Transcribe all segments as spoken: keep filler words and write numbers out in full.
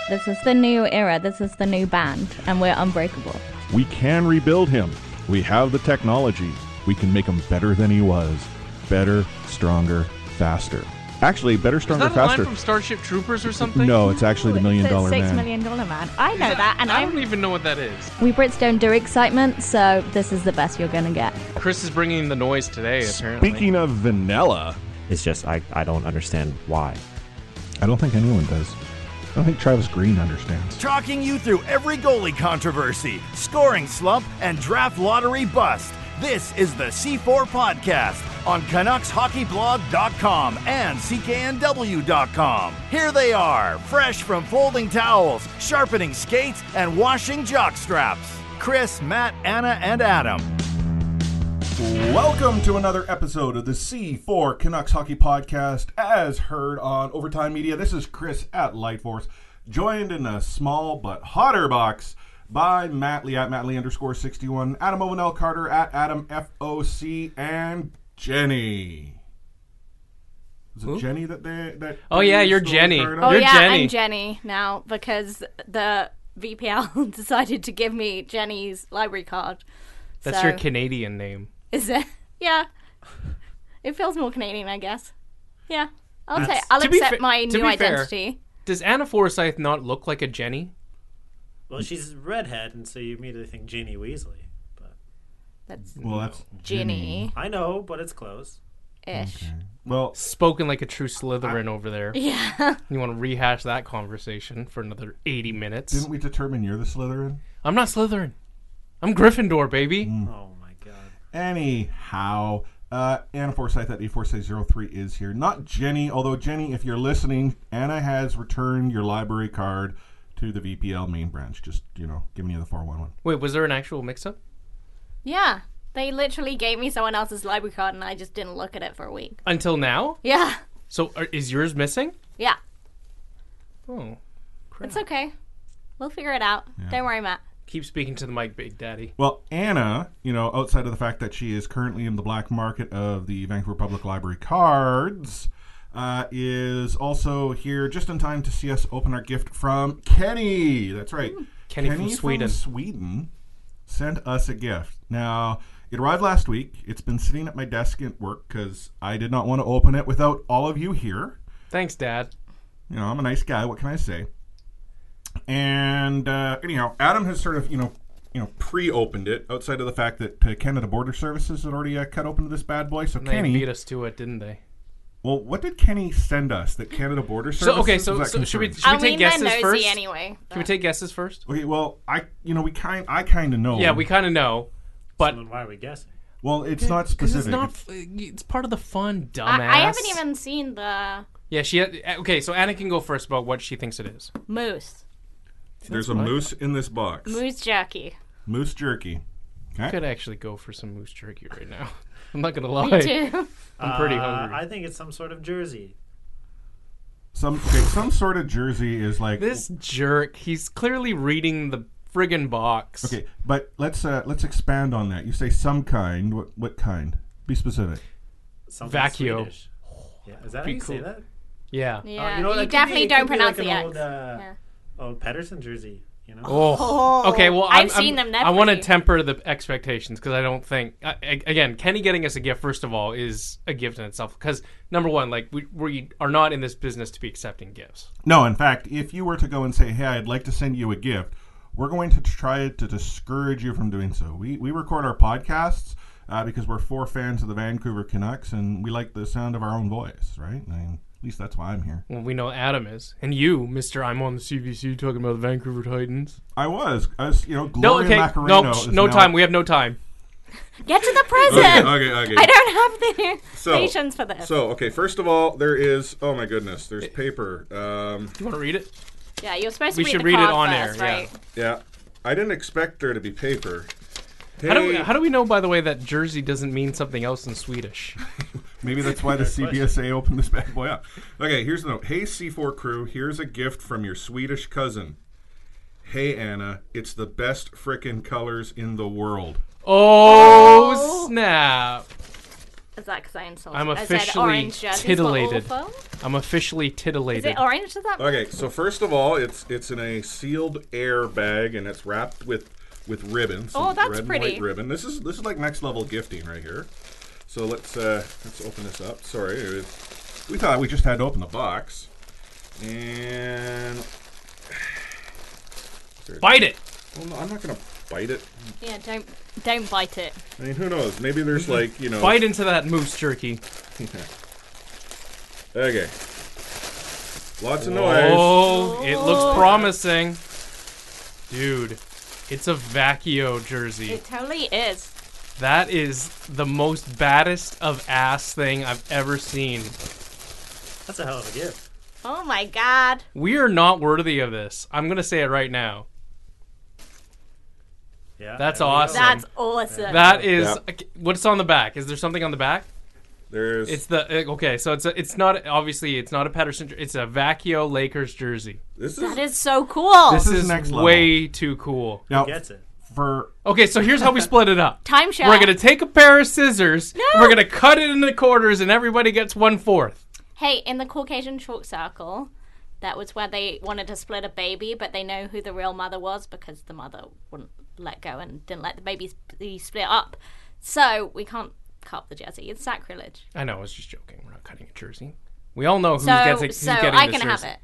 This is the new era. This is the new band, and we're unbreakable. We can rebuild him. We have the technology. We can make him better than he was. Better, stronger, faster. Actually, better, stronger, faster. Is that a faster. line from Starship Troopers or something? No, it's actually the Million Dollar Six Man. Million Dollar Man. I know that, that, and I I'm... don't even know what that is. We Brits don't do excitement, so this is the best you're gonna get. Chris is bringing the noise today, apparently. Speaking of vanilla, It's just I, I don't understand why. I don't think anyone does. I don't think Travis Green understands. Talking you through every goalie controversy, scoring slump, and draft lottery bust. This is the C four Podcast on Canucks Hockey Blog dot com and C K N W dot com. Here they are, fresh from folding towels, sharpening skates, and washing jock straps. Chris, Matt, Anna, and Adam. Welcome to another episode of the C four Canucks Hockey Podcast, as heard on Overtime Media. This is Chris at Lightforce, joined in a small but hotter box by Matt Lee at Matt Lee underscore sixty-one, Adam Owenell Carter at Adam F O C, and Jenny. Is it Who? Jenny that they that? Oh, they yeah, you're stole Jenny. the card Oh, on? Oh You're yeah, Jenny. I'm Jenny now because the V P L decided to give me Jenny's library card. That's So- your Canadian name. Is it? Yeah. It feels more Canadian, I guess. Yeah. I'll That's- say I'll To be accept fa- my to new be fair- identity. Does Anna Forsyth not look like a Jenny? Well, she's redhead, and so you immediately think Ginny Weasley. But That's Well, that's Ginny I know, but it's close. ish. Well, Spoken like a true Slytherin over there. Yeah. You want to rehash that conversation for another eighty minutes? didn't we determine you're the Slytherin? I'm not Slytherin. I'm Gryffindor, baby. Oh my god. Anyhow, uh, Anna Forsyth at eight four six zero three is here. Not Jenny, although Jenny, if you're listening, Anna has returned your library card to the V P L main branch. Just, you know, giving you the four one one. Wait, was there an actual mix-up? Yeah. They literally gave me someone else's library card and I just didn't look at it for a week. Until now? Yeah. So are, is yours missing? Yeah. Oh. It's okay. We'll figure it out. Don't worry, Matt. Keep speaking to the mic, Big Daddy. Well, Anna, you know, outside of the fact that she is currently in the black market of the Vancouver Public Library cards, uh, is also here just in time to see us open our gift from Kenny. That's right. Kenny from Sweden. Sweden sent us a gift. Now, it arrived last week. It's been sitting at my desk at work because I did not want to open it without all of you here. Thanks, Dad. You know, I'm a nice guy. What can I say? And uh, anyhow, Adam has sort of, you know, you know, pre-opened it outside of the fact that uh, Canada Border Services had already uh, cut open this bad boy. So They Kenny, beat us to it, didn't they? well, what did Kenny send us that Canada Border Services? So, okay, so, was that so should we, concerned? should we I take mean, they're guesses nosy first? anyway. Should we take guesses first? Okay, well, I, you know, we kind, I kind of know. Yeah, we kind of know, but So then why are we guessing? Well, it's not because specific. it's not. It's part of the fun, dumbass. I, I haven't even seen the Yeah, she. Had, okay, so Anna can go first about what she thinks it is. moose. There's a what I moose in this box. Moose jerky. Moose jerky. I Okay. could actually go for some moose jerky right now. I'm not gonna lie. Me too. I'm pretty Uh, hungry. I think it's some sort of jersey. Some okay, some sort of jersey is like This jerk. He's clearly reading the friggin' box. Okay, but let's uh, let's expand on that. You say some kind. What what kind? Be specific. Something Vacchio. Swedish. Yeah, is that how Be you say cool. that? Yeah. Yeah. Uh, you know, you that could definitely be, it don't could be pronounce like the an X. old, uh, Yeah. Oh, Pedersen jersey. You know. Oh. Okay. Well, I'm, I've seen I'm- them I want to Netflix. temper the expectations because I don't think. I, I- again, Kenny getting us a gift first of all is a gift in itself. Because number one, like we we are not in this business to be accepting gifts. No, in fact, if you were to go and say, "Hey, I'd like to send you a gift," we're going to try to discourage you from doing so. We we record our podcasts uh, because we're four fans of the Vancouver Canucks and we like the sound of our own voice, right? I mean, at least that's why I'm here. Well, we know Adam is, and you, Mister I'm on the C B C talking about the Vancouver Titans. I was, I was, you know, No, Gloria okay, Macareno no, is no now- time. We have no time. Get to the present. Okay, okay, okay. I don't have the So- patience for this. So, okay, first of all, there is. Oh my goodness, there's paper. Um, Do you want to read it? yeah, you're supposed We to read should the read it card on first, air, yeah. right? yeah, I didn't expect there to be paper. Hey, How do we, how do we know, by the way, that jersey doesn't mean something else in Swedish? maybe that's why the C B S A opened this bad boy up. Okay, here's the note. Hey, C four crew, here's a gift from your Swedish cousin. Hey, Anna, it's the best frickin' colors in the world. Oh, snap. Is that because I insulted? I'm I said officially orange jerseys were titillated. awful? I'm officially Is titillated. it orange? Does that mean? Okay, so first of all, it's it's in a sealed air bag and it's wrapped with with ribbon. Some Oh, that's red pretty. And white ribbon. This is this is like next level gifting right here. So let's uh, let's open this up. Sorry, it was, we thought we just had to open the box. And Bite it. well, no, I'm not gonna bite it. Yeah, don't don't bite it. I mean, who knows? Maybe there's like you know. Bite into that moose jerky. Okay. Lots of noise. Oh, it looks promising. Dude, it's a Vacchio jersey. It totally is. That is the most baddest of ass thing I've ever seen. That's a hell of a gift. Oh my god. We are not worthy of this. I'm going to say it right now. Yeah, That's there we go. awesome. That's awesome. That is Yeah. okay, what's on the back? Is there something on the back? There's It's the uh, okay, so it's a, it's not obviously it's not a Pedersen. jer- It's a Vacchio Lakers jersey. this is That is so cool. This This is is next level. way too cool. now Gets it. for Okay, so here's how we split it up. Timeshare. We're gonna take a pair of scissors. No. And we're gonna cut it into quarters, and everybody gets one fourth. Hey, in the Caucasian chalk circle, that was where they wanted to split a baby, but they know who the real mother was because the mother wouldn't let go and didn't let the baby be split up. So we can't cut up the jersey. It's sacrilege. I know, I was just joking. We're not cutting a jersey. We all know who's, So, getting, who's so getting I this can have jersey.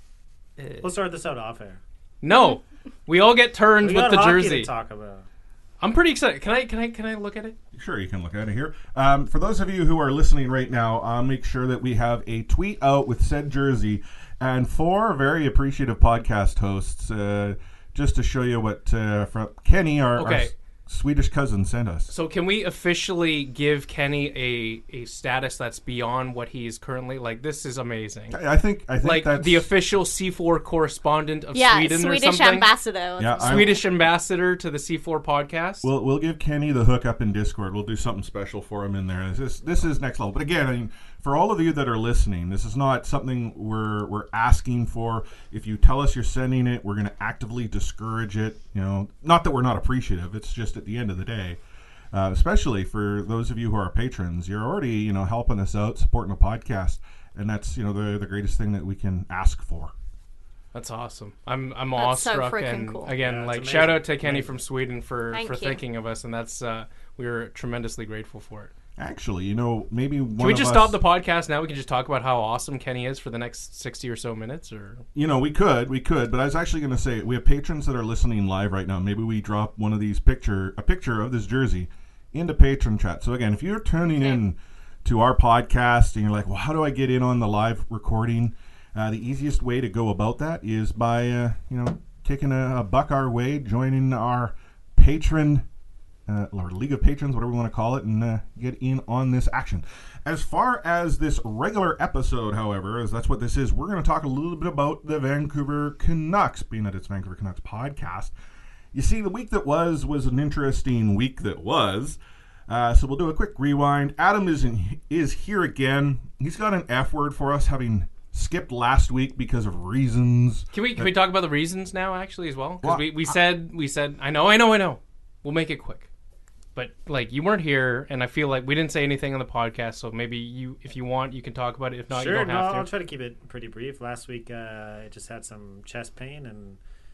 it. We'll sort this out off air. No, we all get turns We with got the hockey jersey. to talk about. I'm pretty excited. Can I? Can I? Can I look at it? Sure, you can look at it here. Um, for those of you who are listening right now, I'll make sure that we have a tweet out with said jersey and four very appreciative podcast hosts uh, just to show you what uh, from Kenny, our, our Okay. s- Swedish cousin, sent us. So can we officially give Kenny a a status that's beyond what he is currently? Like, this is amazing. I I think I think Like that's the official C four correspondent of Yeah, Sweden or Swedish something. ambassador. Yeah, I- Swedish ambassador to the C four podcast. We'll we'll give Kenny the hookup in Discord. We'll do something special for him in there. This this is next level. But again, I mean, for all of you that are listening, this is not something we're we're asking for. If you tell us you're sending it, we're going to actively discourage it. You know, not that we're not appreciative. It's just at the end of the day, uh, especially for those of you who are patrons, you're already you know helping us out, supporting the podcast, and that's you know the the greatest thing that we can ask for. That's awesome. I'm I'm That's so awestruck, freaking and cool. again, Yeah, it's like amazing. shout out to Kenny Amazing. from Sweden for Thank for you. thinking of us, and that's uh, we're tremendously grateful for it. Actually, you know, maybe one Can we of just us, stop the podcast now? We can just talk about how awesome Kenny is for the next sixty or so minutes, or You know, we could, we could, but I was actually going to say we have patrons that are listening live right now. Maybe we drop one of these picture, a picture of this jersey, into patron chat. So again, if you're tuning in to our podcast and you're like, well, how do I get in on the live recording? Uh, the easiest way to go about that is by uh, you know taking a, a buck our way, joining our patron. Uh, or League of Patrons, whatever we want to call it, and uh, get in on this action. As far as this regular episode, however, as that's what this is, we're going to talk a little bit about the Vancouver Canucks, being that it's Vancouver Canucks podcast. You see, the week that was was an interesting week that was. Uh, so we'll do a quick rewind. Adam is in, is here again. He's got an F word for us, having skipped last week because of reasons. can we can we talk about the reasons now actually as well? Because Well, we, we said we said I know I know I know. We'll make it quick. But like you weren't here, and I feel like we didn't say anything on the podcast. So maybe you, if you want, you can talk about it. If not, sure, you don't no, have I'll to. try to keep it pretty brief. Last week, uh, I just had some chest pain and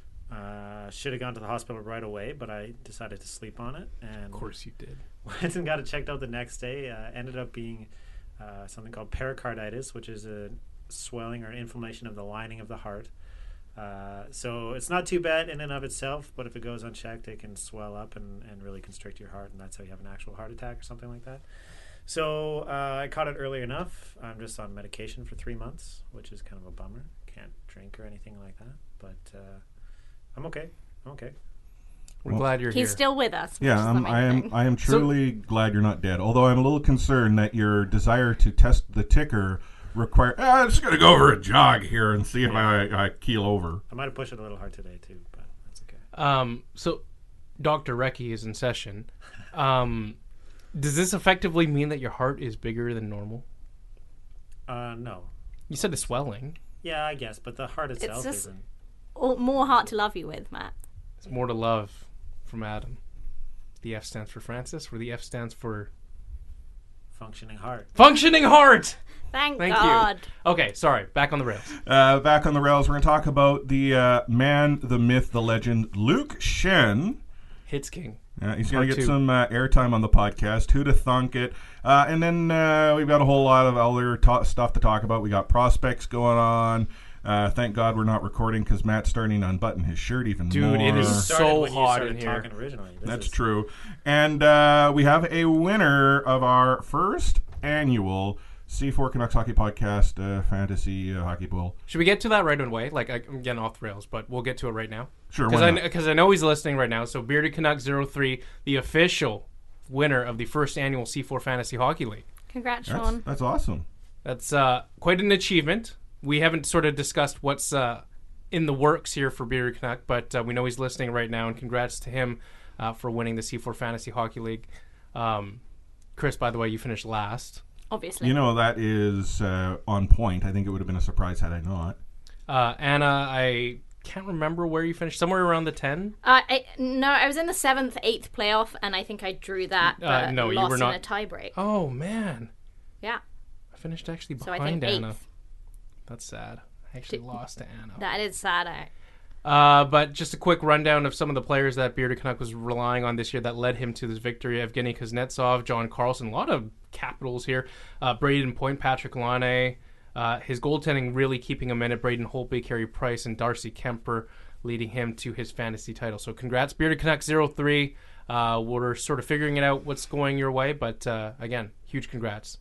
uh, should have gone to the hospital right away, but I decided to sleep on it. And Of course you did. went and got it checked out the next day. Uh, ended up being uh, something called pericarditis, which is a swelling or inflammation of the lining of the heart. Uh, so it's not too bad in and of itself, but if it goes unchecked, it can swell up and, and really constrict your heart, and that's how you have an actual heart attack or something like that. So uh, I caught it early enough. I'm just on medication for three months, which is kind of a bummer. Can't drink or anything like that, but uh, I'm okay. I'm okay. We're Well, glad you're He's here. still with us. which Yeah, is the I'm, main I am. thing. I am truly glad you're not dead. Although I'm a little concerned that your desire to test the ticker require. Ah, I'm just gonna go over a jog here and see if I, I keel over. I might have pushed it a little hard today too, but that's okay. Um, so Doctor Recchi is in session. Um, does this effectively mean that your heart is bigger than normal? Uh, no. You said a swelling. Yeah, I guess, but the heart itself just- isn't. Or more heart to love you with, Matt. It's more to love from Adam. The F stands for Francis, where the F stands for Functioning heart. Functioning heart! Thank, Thank God. you. Okay, sorry. Back on the rails. Uh, back on the rails, we're going to talk about the uh, man, the myth, the legend, Luke Shen. Hits King. Uh, he's going to Part get two. some uh, airtime on the podcast. Who to thunk it? Uh, and then uh, we've got a whole lot of other ta- stuff to talk about. We got prospects going on. Uh, thank God we're not recording because Matt's starting to unbutton his shirt even Dude, more. it is You started so when you hot started in here. talking originally. This That's is- true. And uh, we have a winner of our first annual C four Canucks Hockey Podcast uh, Fantasy uh, Hockey Bowl. Should we get to that right away? Like, I- I'm getting off the rails, but we'll get to it right now. Sure, Because why I, not? because I know he's listening right now. So Bearded Canuck zero three, the official winner of the first annual C four Fantasy Hockey League. Congrats, That's, Sean. that's awesome. That's uh, quite an achievement. We haven't sort of discussed what's uh, in the works here for Bearded Canuck, but uh, we know he's listening right now, and congrats to him uh, for winning the C four Fantasy Hockey League. Um, Chris, by the way, you finished last. Obviously. You know, that is uh, on point. I think it would have been a surprise had I not. Uh, Anna, I can't remember where you finished. Somewhere around the ten? Uh, I, no, I was in the seventh, eighth playoff, and I think I drew that, Uh, but no, you lost were not- in a tiebreak. Oh, man. Yeah, I finished actually so I think behind Anna. eighth. That's sad. I actually Did- lost to Anna. That is sad. I, Uh, but just a quick rundown of some of the players that Bearded Canuck was relying on this year that led him to this victory. Evgeny Kuznetsov, John Carlson, a lot of capitals here. Uh, Braden Point, Patrick Laine. Uh, his goaltending really keeping him in it. Braden Holtby, Carey Price, and Darcy Kemper leading him to his fantasy title. So congrats, Bearded Canuck zero three. Uh, we're sort of figuring it out what's going your way, but uh, again, huge congrats.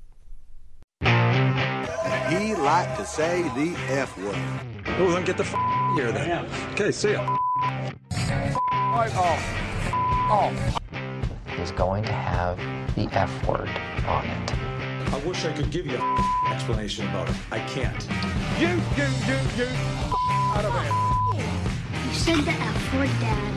He liked to say the F word. Well, then get the f here then. Okay, see ya. is going to have the F word on it. I wish I could give you an explanation about it. I can't. You, you, you, you. Out of here. You said the F word, Dad.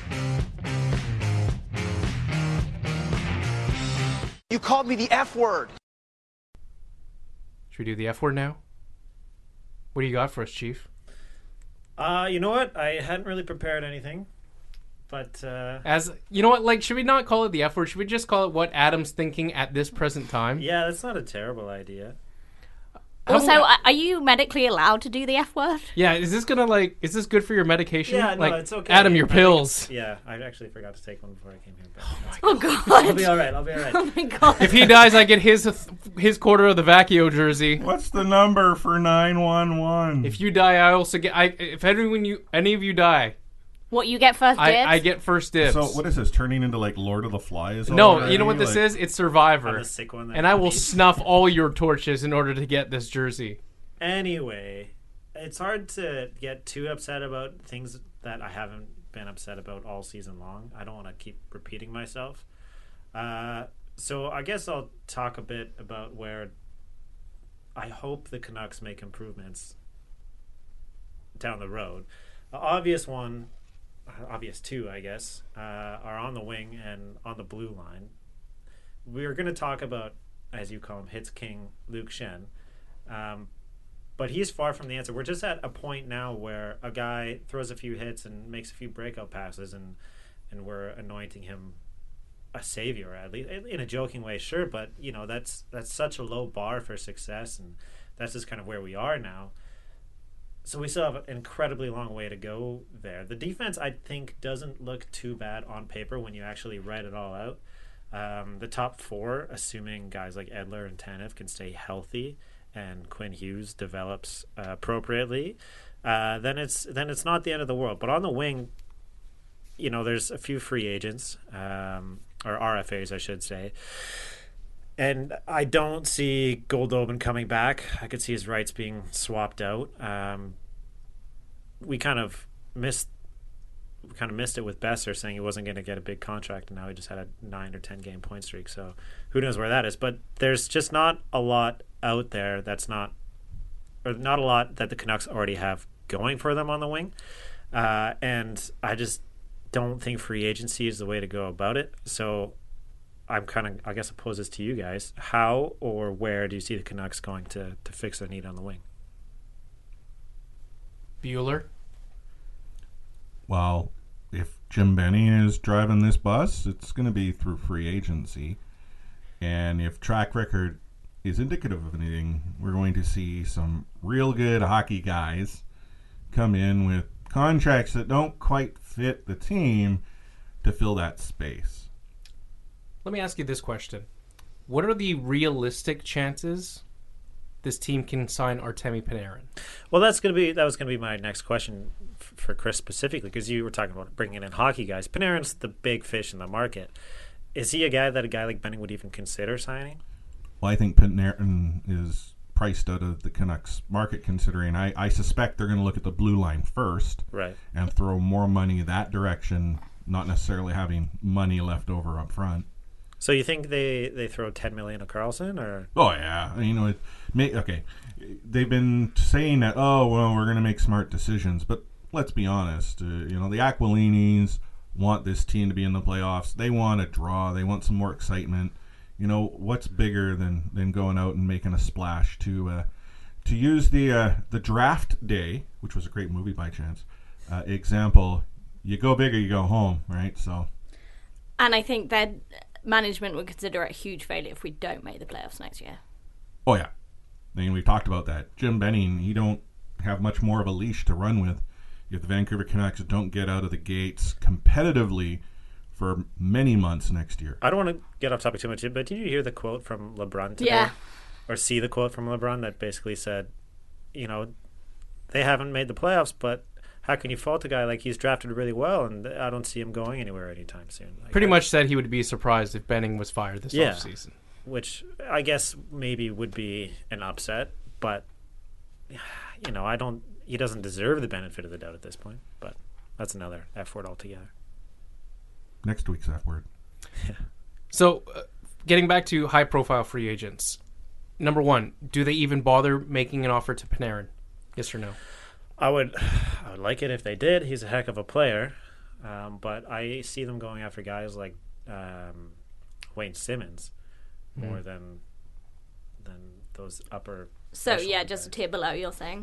You called me the F word. Should we do the F word now? What do you got for us, Chief? Uh, you know what? I hadn't really prepared anything, but uh, As you know what, like, should we not call it the F word? Should we just call it what Adam's thinking at this present time? yeah, that's not a terrible idea. also, How- are are you medically allowed to do the F word? Yeah, is this gonna like? Is this good for your medication? Yeah, no, like, it's okay. Adam, your I think pills. it's- Yeah, I actually forgot to take one before I came here. But Oh, I'll God. be all right. I'll be all right. Oh, my God. If he dies, I get his his quarter of the Vacchio jersey. What's the number for nine one one? If you die, I also get. I if anyone you any of you die, What, you get first dibs? I, I get first dibs. So what is this, turning into like Lord of the Flies? No, already? you know what this Like- is? It's Survivor, I'm the sick one. That and I will needs- snuff all your torches in order to get this jersey. Anyway, it's hard to get too upset about things that I haven't been upset about all season long. I don't want to keep repeating myself. Uh, so I guess I'll talk a bit about where I hope the Canucks make improvements down the road. The obvious one, obvious two, I guess, uh, are on the wing and on the blue line. We're going to talk about, as you call him, Hits King Luke Shen. Um, But he's far from the answer. We're just at a point now where a guy throws a few hits and makes a few breakout passes, and and we're anointing him a savior, at least in a joking way, sure. But you know, that's that's such a low bar for success, and that's just kind of where we are now. So we still have an incredibly long way to go there. The defense, I think, doesn't look too bad on paper when you actually write it all out. Um, the top four, assuming guys like Edler and Tanev can stay healthy, and Quinn Hughes develops uh, appropriately, uh, then it's then it's not the end of the world. But on the wing, you know, there's a few free agents, um, or R F As, I should say, and I don't see Goldobin coming back. I could see his rights being swapped out. Um, we kind of missed. We kind of missed it with Besser saying he wasn't going to get a big contract, and now he just had a nine or ten game point streak. So who knows where that is? But there's just not a lot out there that's not, or not a lot that the Canucks already have going for them on the wing. Uh, and I just don't think free agency is the way to go about it. So I'm kind of, I guess, I'll pose this to you guys. How or where do you see the Canucks going to, to fix their need on the wing? Bueller. Well, if Jim Benny is driving this bus, it's going to be through free agency. And if track record is indicative of anything, we're going to see some real good hockey guys come in with contracts that don't quite fit the team to fill that space. Let me ask you this question. What are the realistic chances this team can sign Artemi Panarin? Well, that's going to be that was going to be my next question f- for Chris specifically, because you were talking about bringing in hockey guys. Panarin's the big fish in the market. Is he a guy that a guy like Benning would even consider signing? Well, I think Panarin is priced out of the Canucks market, considering I, I suspect they're going to look at the blue line first, right, and throw more money that direction, not necessarily having money left over up front. So you think they, they throw ten million at Karlsson, or? Oh yeah, you know it. May, okay, they've been saying that. Oh well, we're going to make smart decisions, but let's be honest. Uh, you know the Aquilinis want this team to be in the playoffs. They want a draw. They want some more excitement. You know what's bigger than, than going out and making a splash? To uh, to use the uh, the Draft Day, which was a great movie by chance, uh, example. You go big or you go home, right? So. And I think that management would consider it a huge failure if we don't make the playoffs next year. Oh yeah, I mean we've talked about that. Jim Benning, he don't have much more of a leash to run with if the Vancouver Canucks don't get out of the gates competitively for many months next year. I don't want to get off topic too much, but did you hear the quote from LeBron today? Yeah. Or see the quote from LeBron that basically said, you know, they haven't made the playoffs, but how can you fault a guy like he's drafted really well, and I don't see him going anywhere anytime soon. Like, Pretty I, much said he would be surprised if Benning was fired this yeah, offseason. Which I guess maybe would be an upset, but, you know, I don't. He doesn't deserve the benefit of the doubt at this point, but that's another F word altogether. Next week's F word. Yeah. So, uh, getting back to high-profile free agents, number one, do they even bother making an offer to Panarin? Yes or no? I would, I would like it if they did. He's a heck of a player, um, but I see them going after guys like um, Wayne Simmons more mm. than than those upper. So yeah, just guys. A tier below. You're saying?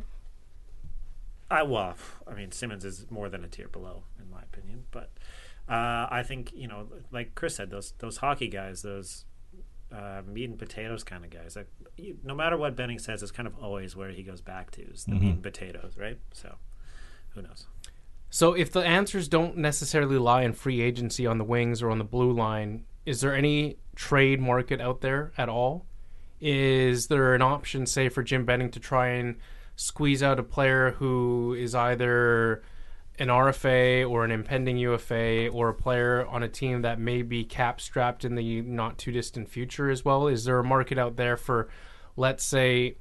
I well, I mean Simmons is more than a tier below in my opinion, but uh, I think you know, like Chris said, those those hockey guys, those uh, meat and potatoes kind of guys. Like, you, no matter what Benning says, it's kind of always where he goes back to is the mm-hmm. meat and potatoes, right? So, who knows? So, if the answers don't necessarily lie in free agency on the wings or on the blue line, is there any trade market out there at all? Is there an option, say, for Jim Benning to try and squeeze out a player who is either an R F A or an impending U F A, or a player on a team that may be cap strapped in the not too distant future as well? Is there a market out there for, let's say,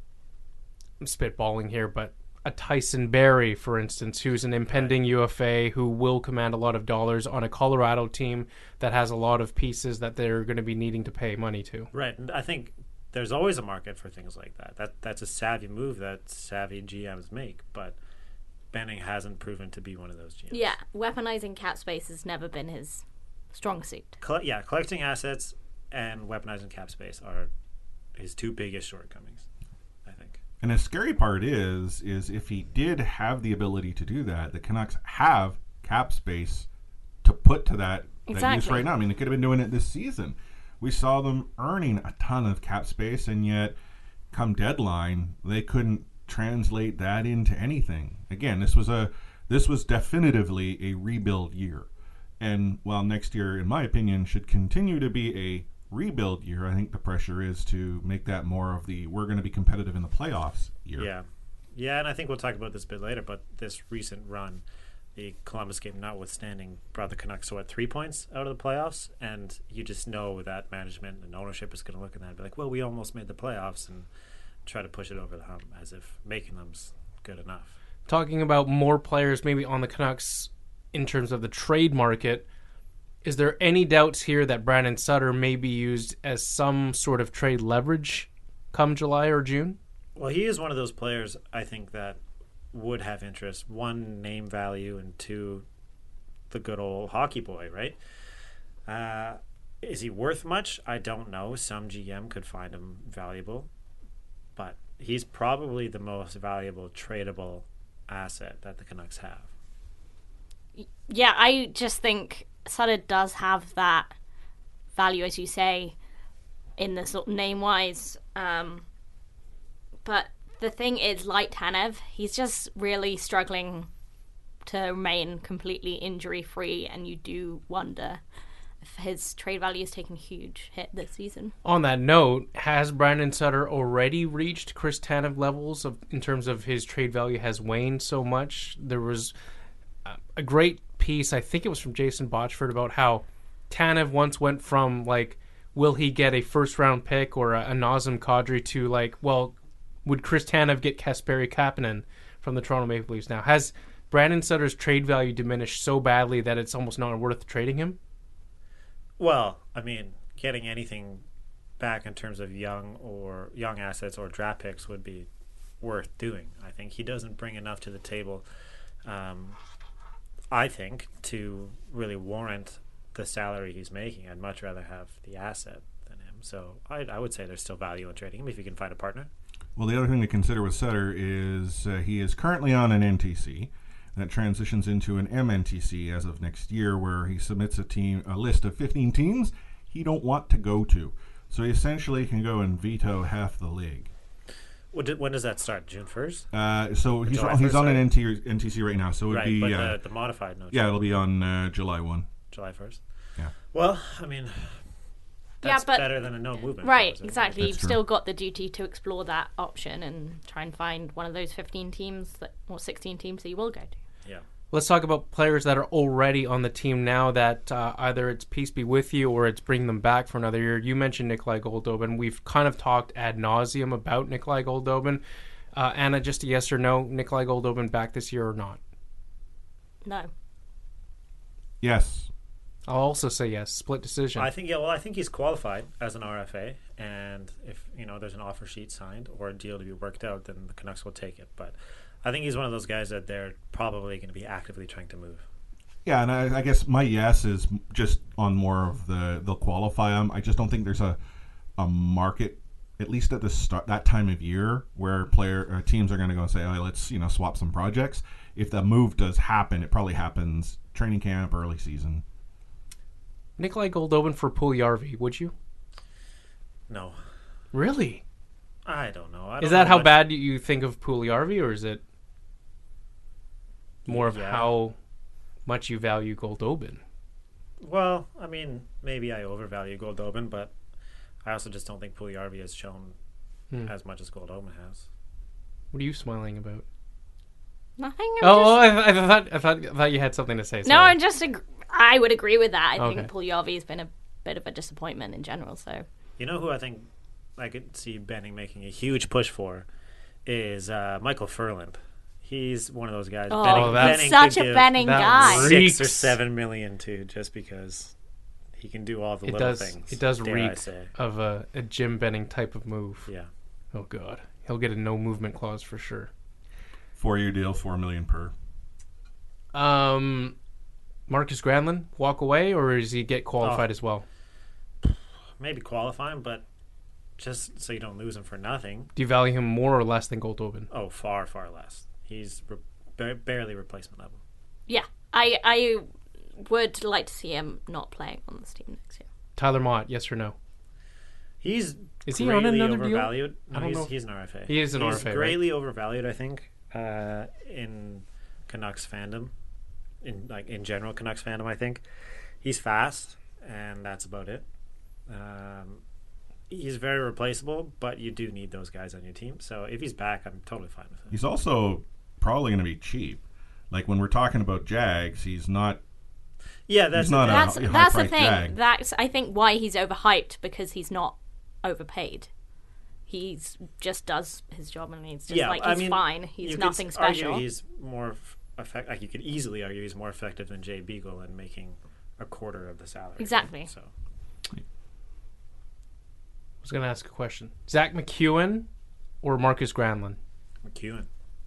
I'm spitballing here, but a Tyson Barrie, for instance, who's an impending U F A who will command a lot of dollars on a Colorado team that has a lot of pieces that they're going to be needing to pay money to? Right. And I think there's always a market for things like that. That that's a savvy move that savvy G Ms make, but Benning hasn't proven to be one of those G Ms. Yeah, weaponizing cap space has never been his strong suit. Coll- yeah, collecting assets and weaponizing cap space are his two biggest shortcomings, I think. And the scary part is, is if he did have the ability to do that, the Canucks have cap space to put to that, exactly. that use right now. I mean, they could have been doing it this season. We saw them earning a ton of cap space, and yet come deadline, they couldn't translate that into anything. Again, this was a this was definitively a rebuild year. And while next year, in my opinion, should continue to be a rebuild year, I think the pressure is to make that more of the we're going to be competitive in the playoffs year. Yeah. Yeah, and I think we'll talk about this a bit later, but this recent run, the Columbus game notwithstanding, brought the Canucks to what, three points out of the playoffs, and you just know that management and ownership is going to look at that and be like, well, we almost made the playoffs, and try to push it over the hump as if making them's good enough. Talking about more players maybe on the Canucks in terms of the trade market, is there any doubts here that Brandon Sutter may be used as some sort of trade leverage come July or June? Well, he is one of those players, I think, that would have interest. One, name value, and two, the good old hockey boy, right? Uh, is he worth much? I don't know. Some G M could find him valuable. But he's probably the most valuable tradable asset that the Canucks have. Yeah, I just think Sutter does have that value, as you say, in the sort of name-wise. Um, but the thing is, like Tanev, he's just really struggling to remain completely injury-free, and you do wonder if his trade value is taking a huge hit this season. On that note, has Brandon Sutter already reached Chris Tanev levels of in terms of his trade value has waned so much? There was a great piece, I think it was from Jason Botchford, about how Tanev once went from, like, will he get a first-round pick or a, a Nazem Kadri to, like, well, would Chris Tanev get Kasperi Kapanen from the Toronto Maple Leafs now? Has Brandon Sutter's trade value diminished so badly that it's almost not worth trading him? Well, I mean, getting anything back in terms of young or young assets or draft picks would be worth doing. I think he doesn't bring enough to the table, um, I think, to really warrant the salary he's making. I'd much rather have the asset than him. So I, I would say there's still value in trading him if you can find a partner. Well, the other thing to consider with Sutter is uh, he is currently on an N T C. That transitions into an M N T C as of next year, where he submits a team a list of fifteen teams he don't want to go to. So he essentially can go and veto half the league. When, did, when does that start? June first? Uh, so he's July on, he's first, on an sorry? N T C right now. So it would right, be but uh, the, the modified no. Yeah, it'll be on uh, July first. July first. Yeah. Well, I mean, that's yeah, but, better than a no movement. Right, clause, exactly. That's You've true. still got the duty to explore that option and try and find one of those fifteen teams that, or sixteen teams that you will go to. Yeah. Let's talk about players that are already on the team now that uh, either it's peace be with you or it's bring them back for another year. You mentioned Nikolai Goldobin. We've kind of talked ad nauseum about Nikolai Goldobin. Uh, Anna, just a yes or no, Nikolai Goldobin back this year or not? No. Yes. I'll also say yes. Split decision. I think yeah. Well, I think he's qualified as an R F A, and if you know there's an offer sheet signed or a deal to be worked out, then the Canucks will take it. But I think he's one of those guys that they're probably going to be actively trying to move. Yeah, and I, I guess my yes is just on more of the they'll qualify him. I just don't think there's a a market, at least at the start that time of year, where player uh, teams are going to go and say, "Oh, let's you know swap some projects." If the move does happen, it probably happens training camp, early season. Nikolai Goldobin for Puljujarvi, would you? No. Really? I don't know. I don't is that know how much- bad you think of Puljujarvi, or is it more of Yeah. how much you value Goldobin? Well, I mean, maybe I overvalue Goldobin, but I also just don't think Puljujarvi has shown Hmm. as much as Goldobin has. What are you smiling about? Nothing. I'm Oh, just... I, I thought I thought I thought you had something to say. No, Sorry. I'm just. Ag- I would agree with that. I Okay. think Puljujarvi has been a bit of a disappointment in general. So You know who I think I could see Benning making a huge push for is uh, Michael Furland. He's one of those guys. Oh, Benning, that's- Benning such could a give Benning that guy. reeks. six or seven million to just because he can do all the It little does. things. It does dare I reek say. of a, a Jim Benning type of move. Yeah. Oh God, he'll get a no movement clause for sure. Four year deal, four million per. Um, Marcus Granlund walk away, or does he get qualified Oh. as well? Maybe qualifying, but just so you don't lose him for nothing. Do you value him more or less than Goldobin? Oh, far, far less. He's re- ba- barely replacement level. yeah, I I would like to see him not playing on this team next year. Tyler Mott, yes or no? He's Is he on greatly another deal? overvalued. No, I don't he's, know. he's an R F A. He is an he's R F A, right? greatly overvalued, I think, uh, in Canucks fandom. In like in general Canucks fandom, I think he's fast, and that's about it. Um, he's very replaceable, but you do need those guys on your team. So if he's back, I'm totally fine with him. He's also probably going to be cheap. Like when we're talking about Jags, he's not. Yeah, that's He's not the a- thing. That's high that's the price thing. Jag. That's I think why he's overhyped, because he's not overpaid. He's just does his job, and he's just yeah, like I he's mean, fine. you He's could nothing s- argue special. He's more f- effect. Like you could easily argue he's more effective than Jay Beagle in making a quarter of the salary. Exactly. So I was going to ask a question. Zach McEwen or Marcus Granlund? McEwen.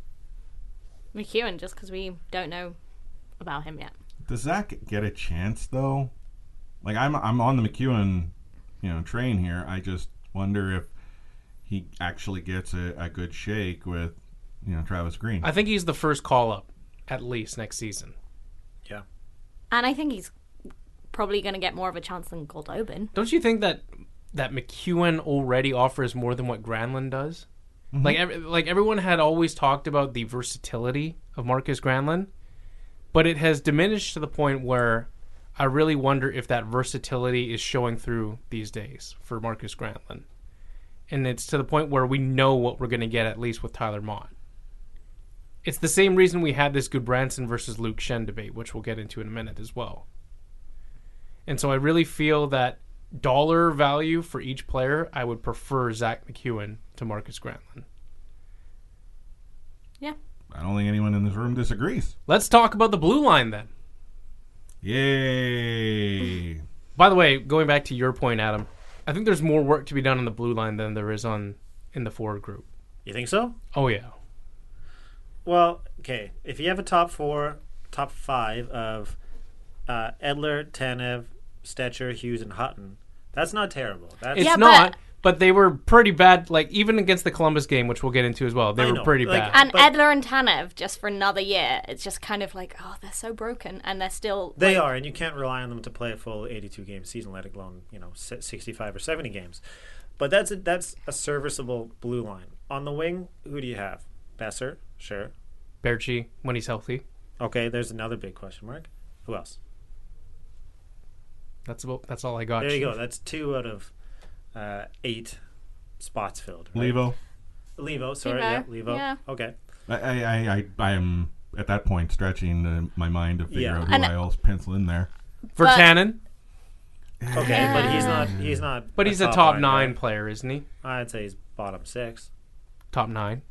McEwen, just because we don't know about him yet. Does Zach get a chance though? Like I'm, I'm on the McEwen, you know, train here. I just wonder if he actually gets a, a good shake with, you know, Travis Green. I think he's the first call up, at least next season. Yeah. And I think he's probably going to get more of a chance than Goldobin. Don't you think that that McEwen already offers more than what Granlund does. Mm-hmm. Like, every, like everyone had always talked about the versatility of Marcus Granlund, but it has diminished to the point where I really wonder if that versatility is showing through these days for Marcus Granlund. And it's to the point where we know what we're going to get, at least with Tyler Mott. It's the same reason we had this Goodbranson versus Luke Schenn debate, which we'll get into in a minute as well. And so I really feel that dollar value for each player, I would prefer Zach McEwen to Marcus Granlund. Yeah. I don't think anyone in this room disagrees. Let's talk about the blue line then. Yay. By the way, going back to your point, Adam, I think there's more work to be done on the blue line than there is on in the forward group. You think so? Oh, yeah. Well, okay. If you have a top four, top five of uh, Edler, Tanev, Stetcher, Hughes, and Hutton, that's not terrible. That's It's Yeah, not, but- but they were pretty bad. Like, even against the Columbus game, which we'll get into as well, they I were know, pretty like, bad. And But- Edler and Tanev, just for another year, it's just kind of like, oh, they're so broken, and they're still. They like, are, and you can't rely on them to play a full eighty-two game season, let alone you know si- sixty-five or seventy games. But that's a, that's a serviceable blue line. On the wing, who do you have? Besser, sure. Berchi, when he's healthy. Okay, there's another big question mark. Who else? That's about. That's all I got. There you Chief. go. That's two out of uh, eight spots filled. Right? Levo. Levo, sorry, Levo, yeah, Levo. yeah. Okay. I, I, I, I am at that point stretching uh, my mind to figure Yeah. out who And- I'll pencil in there. For But- Tannen, Okay, but he's not. He's not. but he's a top line, nine right? player, isn't he? I'd say he's bottom six. Top nine.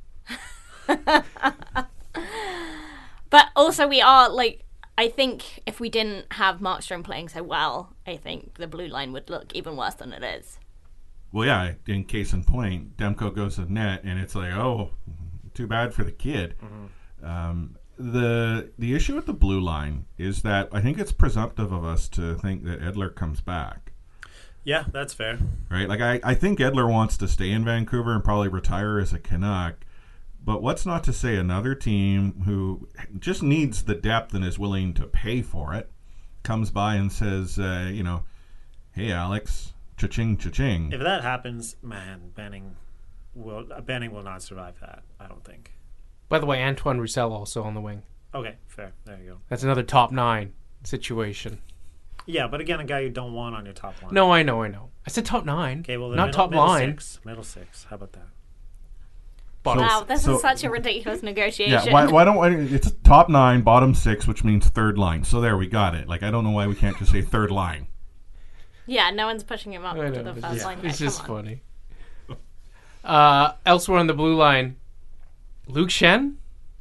But also, we are like. I think if we didn't have Markstrom playing so well, I think the blue line would look even worse than it is. Well, yeah, in case in point, Demko goes to net, and it's like, oh, too bad for the kid. Mm-hmm. Um, the the issue with the blue line is that I think it's presumptive of us to think that Edler comes back, Yeah, that's fair. right? Like, I, I think Edler wants to stay in Vancouver and probably retire as a Canuck, but what's not to say another team who just needs the depth and is willing to pay for it comes by and says, uh, you know, hey, Alex, cha-ching, cha-ching. If that happens, man, Benning will uh, Benning will not survive that. I don't think. By the way, Antoine Roussel also on the wing. Okay, fair. There you go. That's another top nine situation. Yeah, but again, a guy you don't want on your top line. No, I know, I know. I said top nine. Okay, well, then not middle, top middle line. Six, middle six. How about that? Bottom. Wow, this so- is such a ridiculous negotiation. Yeah, why, why don't why, it's top nine, bottom six, which means third line. So there, we got it. Like, I don't know why we can't just say third line. Yeah, no one's pushing him up I to know, the it's first just, line. it's yet. just Come on. funny. Uh, elsewhere on the blue line, Luke Schenn.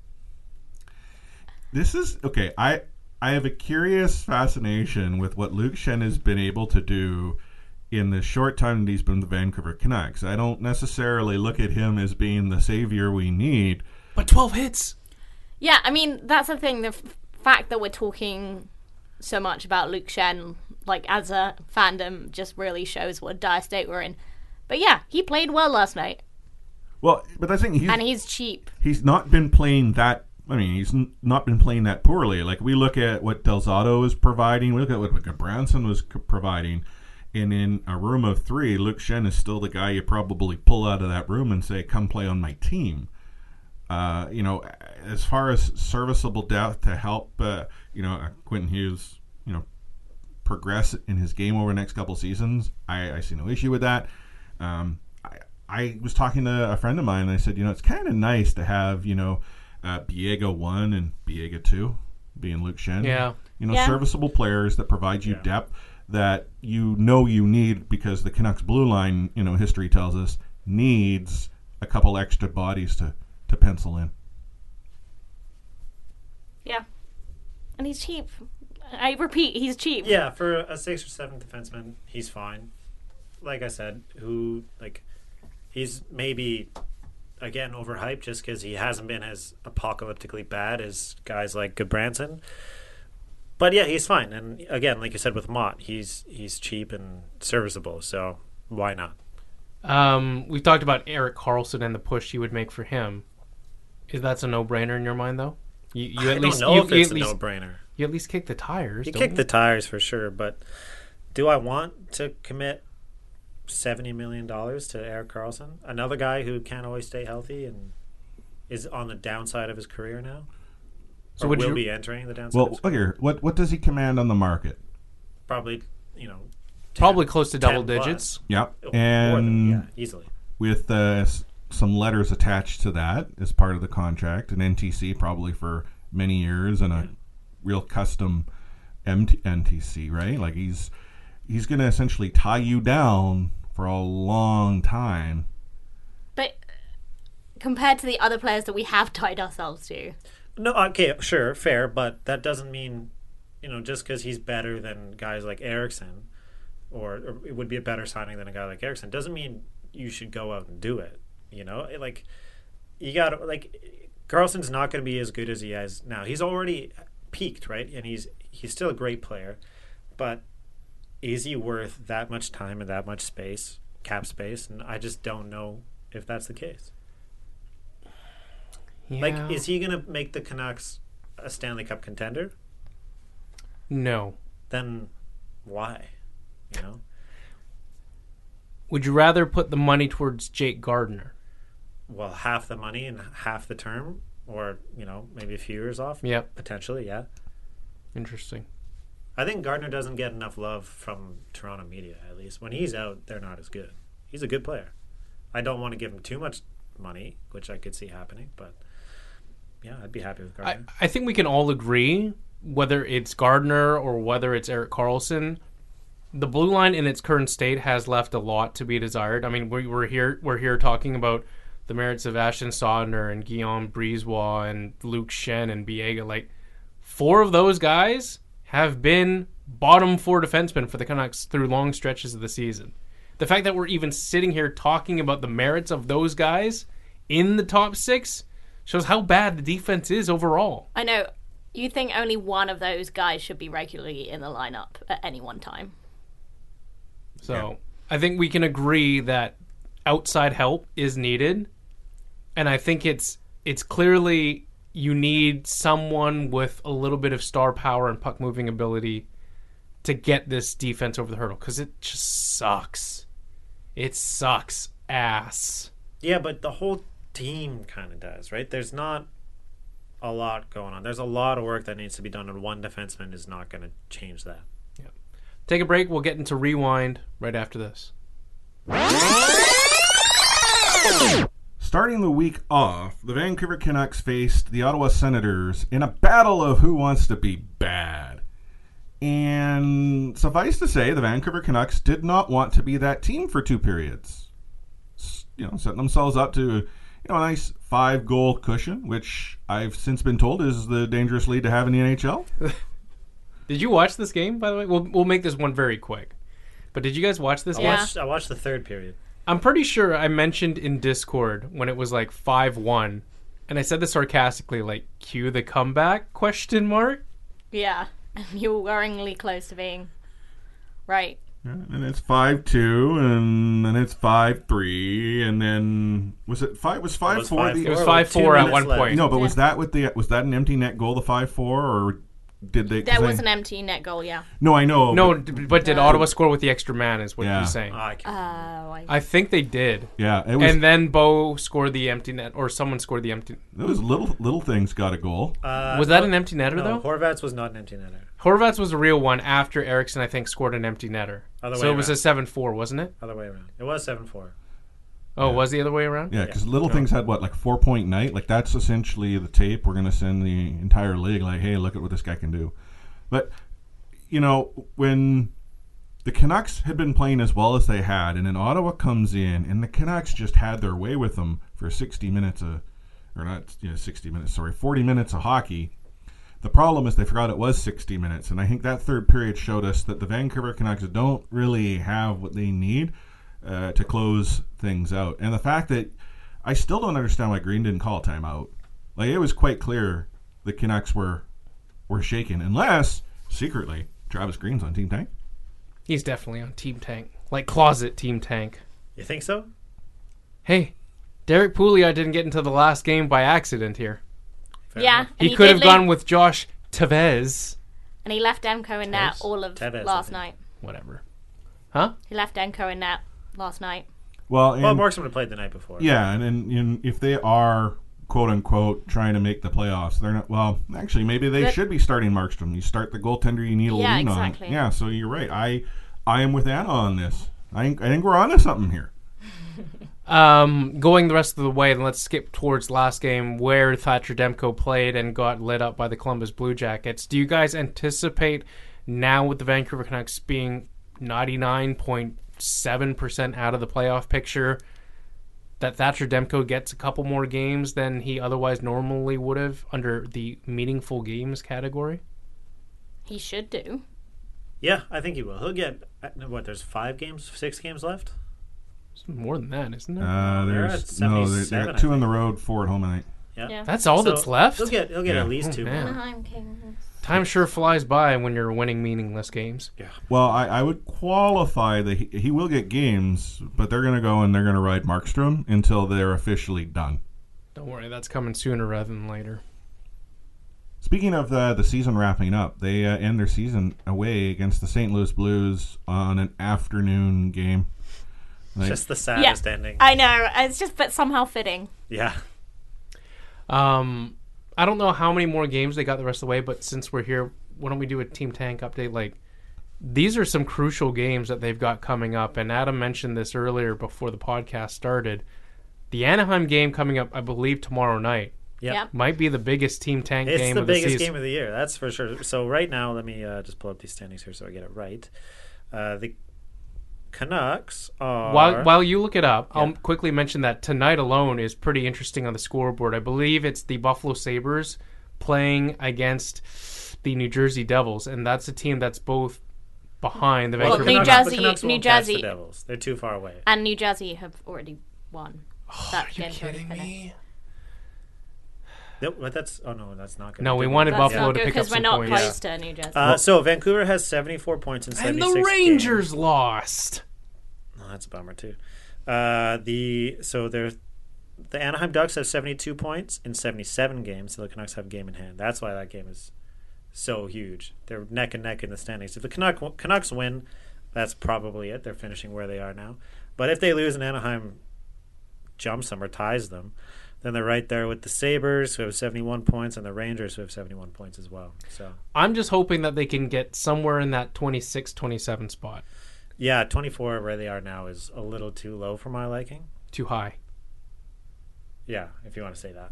This is okay. I I have a curious fascination with what Luke Schenn has been able to do in the short time that he's been the Vancouver Canucks. I don't necessarily look at him as being the savior we need. But twelve hits. Yeah, I mean, that's the thing. The f- fact that we're talking so much about Luke Schenn, like, as a fandom, just really shows what a dire state we're in. But yeah, he played well last night. Well, but I think he's And he's cheap. he's not been playing that. I mean, he's n- not been playing that poorly. Like, we look at what Del Zotto is providing, we look at what Branson was c- providing, and in a room of three, Luke Schenn is still the guy you probably pull out of that room and say, "Come play on my team." Uh, you know, as far as serviceable depth to help, uh, you know, uh, Quentin Hughes, you know, progress in his game over the next couple seasons, I, I see no issue with that. Um, I, I was talking to a friend of mine, and I said, you know, it's kind of nice to have, you know, uh, Biega one and Biega two being Luke Schenn. Yeah. You know, Yeah. serviceable players that provide you Yeah. depth that you know you need, because the Canucks blue line, you know, history tells us, needs a couple extra bodies to, to pencil in. Yeah. And he's cheap. I repeat, he's cheap. Yeah, for a six or seven defenseman, he's fine. Like I said, who like he's maybe again overhyped just because he hasn't been as apocalyptically bad as guys like Goodbranson. But yeah, he's fine. And again, like you said with Mott, he's he's cheap and serviceable. So why not? Um, we talked about Erik Karlsson and the push you would make for him. Is that a no-brainer in your mind, though? You, you at I least don't know you, if you it's at a least no-brainer. you at least kick the tires. You don't kick you? the tires for sure, but do I want to commit seventy million dollars to Erik Karlsson, another guy who can't always stay healthy and is on the downside of his career now. So or would will you be entering the downside. Well, of his look career. here. What what does he command on the market? Probably, you know, probably close to double ten plus. digits? Yep. Oh, And more than, yeah, easily. with uh, s- some letters attached to that as part of the contract, an N T C probably for many years, and a real custom M T- N T C, right? Like he's he's going to essentially tie you down for a long time. But compared to the other players that we have tied ourselves to, No, okay, sure, fair, but that doesn't mean, you know, just because he's better than guys like Eriksson, or, or it would be a better signing than a guy like Eriksson, doesn't mean you should go out and do it. You know, It, like you got to like Karlsson's not going to be as good as he is now. He's already peaked, right? And he's he's still a great player, but is he worth that much time and that much space, cap space? And I just don't know if that's the case. Yeah. Like, is he going to make the Canucks a Stanley Cup contender? No. Then why? You know? Would you rather put the money towards Jake Gardiner? Well, half the money and half the term, or, you know, maybe a few years off? Yep. Potentially, yeah. Interesting. I think Gardner doesn't get enough love from Toronto media, at least. When he's out, they're not as good. He's a good player. I don't want to give him too much money, which I could see happening, but yeah, I'd be happy with I, Gardner. I think we can all agree, whether it's Gardner or whether it's Erik Karlsson, the blue line in its current state has left a lot to be desired. I mean, we, we're here we're here talking about the merits of Ashton Sodner and Guillaume Brisebois and Luke Shen and Biega. Like, four of those guys have been bottom four defensemen for the Canucks through long stretches of the season. The fact that we're even sitting here talking about the merits of those guys in the top six shows how bad the defense is overall. I know you think only one of those guys should be regularly in the lineup at any one time. So Yeah. I think we can agree that outside help is needed, and I think it's it's clearly you need someone with a little bit of star power and puck moving ability to get this defense over the hurdle, because it just sucks. It sucks ass. Yeah, but the whole team kind of does, right? There's not a lot going on. There's a lot of work that needs to be done, and one defenseman is not going to change that. Yeah. Take a break. We'll get into Rewind right after this. Starting the week off, the Vancouver Canucks faced the Ottawa Senators in a battle of who wants to be bad. And suffice to say, the Vancouver Canucks did not want to be that team for two periods. S- You know, setting themselves up to, you know, a nice five-goal cushion, which I've since been told is the dangerous lead to have in the N H L. Did you watch this game, by the way? We'll we'll make this one very quick. But did you guys watch this I game? watched, I watched the third period. I'm pretty sure I mentioned in Discord when it was like five one, and I said this sarcastically, like, cue the comeback, question mark? Yeah, you were worryingly close to being right. Yeah, and it's five two, and then it's five three, and then was it five? Was five It was four? five the, It was four five with two four at minutes one left. point. no, but was Yeah. that with the was that an empty net goal, the five four, or did they? 'cause There I- was an empty net goal, yeah. No, I know. No, but- d- but did No. Ottawa score with the extra man is what Yeah. you're saying. Ah, I can't. Oh, I... I think they did. yeah, it was. And then Bo scored the empty net, or someone scored the empty. it was little little things got a goal. Uh, Was that no- an empty netter, No, though? Horvats was not an empty netter. Horvats was a real one after Eriksson, I think, scored an empty netter. Other So way it was around. a seven four, wasn't it? Other way around. It was seven four. Oh, it was the other way around? Yeah, because little No. things had what, like four point night. Like that's essentially the tape we're gonna send the entire league. Like, hey, look at what this guy can do. But you know, when the Canucks had been playing as well as they had, and then Ottawa comes in, and the Canucks just had their way with them for sixty minutes of, or not, you know, sixty minutes, sorry, forty minutes of hockey. The problem is they forgot it was sixty minutes, and I think that third period showed us that the Vancouver Canucks don't really have what they need uh, to close things out. And the fact that I still don't understand why Green didn't call a timeout. Like, it was quite clear the Canucks were were shaken, unless secretly Travis Green's on Team Tank. He's definitely on Team Tank. Like closet Team Tank. You think so? Hey, Derek Pouliot didn't get into the last game by accident here. Fair yeah. enough. and He, could did have gone leave- with Josh Tevez. And he left Demko in net Tevez? all of Tevez, I last think. night. Whatever. Huh? He left Demko in net last night. Well, and, well, Markstrom had played the night before. Yeah, and, and, and if they are quote unquote trying to make the playoffs, they're not. Well, actually, maybe they but, should be starting Markstrom. You start the goaltender you need to yeah, lean exactly. on. Yeah, so you're right. I I am with Anna on this. I think, I think we're onto something here. Um, going the rest of the way, then let's skip towards last game where Thatcher Demko played and got lit up by the Columbus Blue Jackets. Do you guys anticipate now with the Vancouver Canucks being ninety-nine point seven percent out of the playoff picture that Thatcher Demko gets a couple more games than he otherwise normally would have under the meaningful games category? He should do. Yeah, I think he will. He'll get, what, there's five games, six games left? It's more than that, isn't it? Uh, there's no, they're, they're two on the road, four at home tonight. Yeah. yeah. That's all so that's left? He'll get, he'll get yeah. at least oh, two man. more. Anaheim Kings. Time sure flies by when you're winning meaningless games. Yeah. Well, I, I would qualify that he, he will get games, but they're going to go and they're going to ride Markstrom until they're officially done. Don't worry, that's coming sooner rather than later. Speaking of the, the season wrapping up, they uh, end their season away against the Saint Louis Blues on an afternoon game. Like, Just the saddest yeah, ending. I know. It's just, but somehow fitting. Yeah. Um, I don't know how many more games they got the rest of the way, but since we're here, why don't we do a Team Tank update? Like, these are some crucial games that they've got coming up, and Adam mentioned this earlier before the podcast started. The Anaheim game coming up, I believe, tomorrow night. Yep. Yep. Might be the biggest Team Tank It's game the of the biggest season. game of the year, that's for sure. So right now, let me uh, just pull up these standings here so I get it right. Uh, the Canucks are... While while you look it up, Yeah. I'll quickly mention that tonight alone is pretty interesting on the scoreboard. I believe it's the Buffalo Sabres playing against the New Jersey Devils, and that's a team that's both behind the Well, Vancouver New Canucks- Canucks. Jersey- the Canucks New won't catch Jersey- the Devils. They're too far away. And New Jersey have already won. Oh, that are you game's already kidding finished. me? Nope, but that's... Oh, no, that's not good. No, we Did wanted That's Buffalo not to good pick up because we're some not points. close to New Jersey. Uh, so Vancouver has seventy-four points in And seventy-six the Rangers games. lost. Oh, that's a bummer too. Uh, the so they're the Anaheim Ducks have seventy-two points in seventy-seven games. So the Canucks have a game in hand. That's why that game is so huge. They're neck and neck in the standings. If the Canuck, Canucks win, that's probably it. They're finishing where they are now. But if they lose and Anaheim jumps them or ties them, then they're right there with the Sabres, who have seventy-one points, and the Rangers, who have seventy-one points as well. So I'm just hoping that they can get somewhere in that twenty-six twenty-seven spot. yeah, twenty-four where they are now is a little too low for my liking. Too high. Yeah, if you want to say that.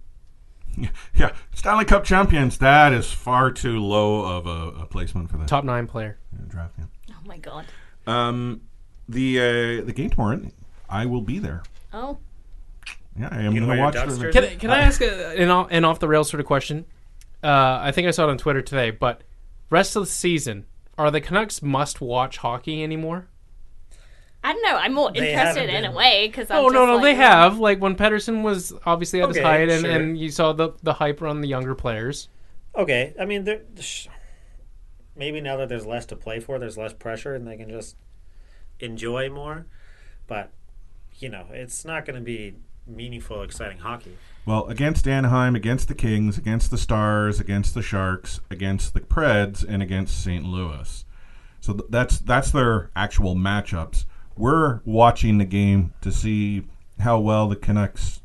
yeah, Stanley Cup champions, that is far too low of a, a placement for the Top nine player. draft. Yeah. Oh my god. Um, the uh, the game tomorrow, I will be there. Oh. Yeah, I am You going to wear your watch Ducks the. jersey? Can, I- can I ask a, an, off, an off the rails sort of question? Uh, I think I saw it on Twitter today, but rest of the season, are the Canucks must watch hockey anymore? I don't know. I'm more They interested haven't in a been. way because Oh, no, no, they have. Like when Pedersen was obviously at his Okay, height, and, sure. and you saw the, the hype on the younger players. Okay, I mean, they're- sh- maybe now that there's less to play for, there's less pressure, and they can just enjoy more. But, you know, it's not going to be meaningful, exciting hockey. Well, against Anaheim, against the Kings, against the Stars, against the Sharks, against the Preds, and against Saint Louis. So th- that's that's their actual matchups. We're watching the game to see how well the Canucks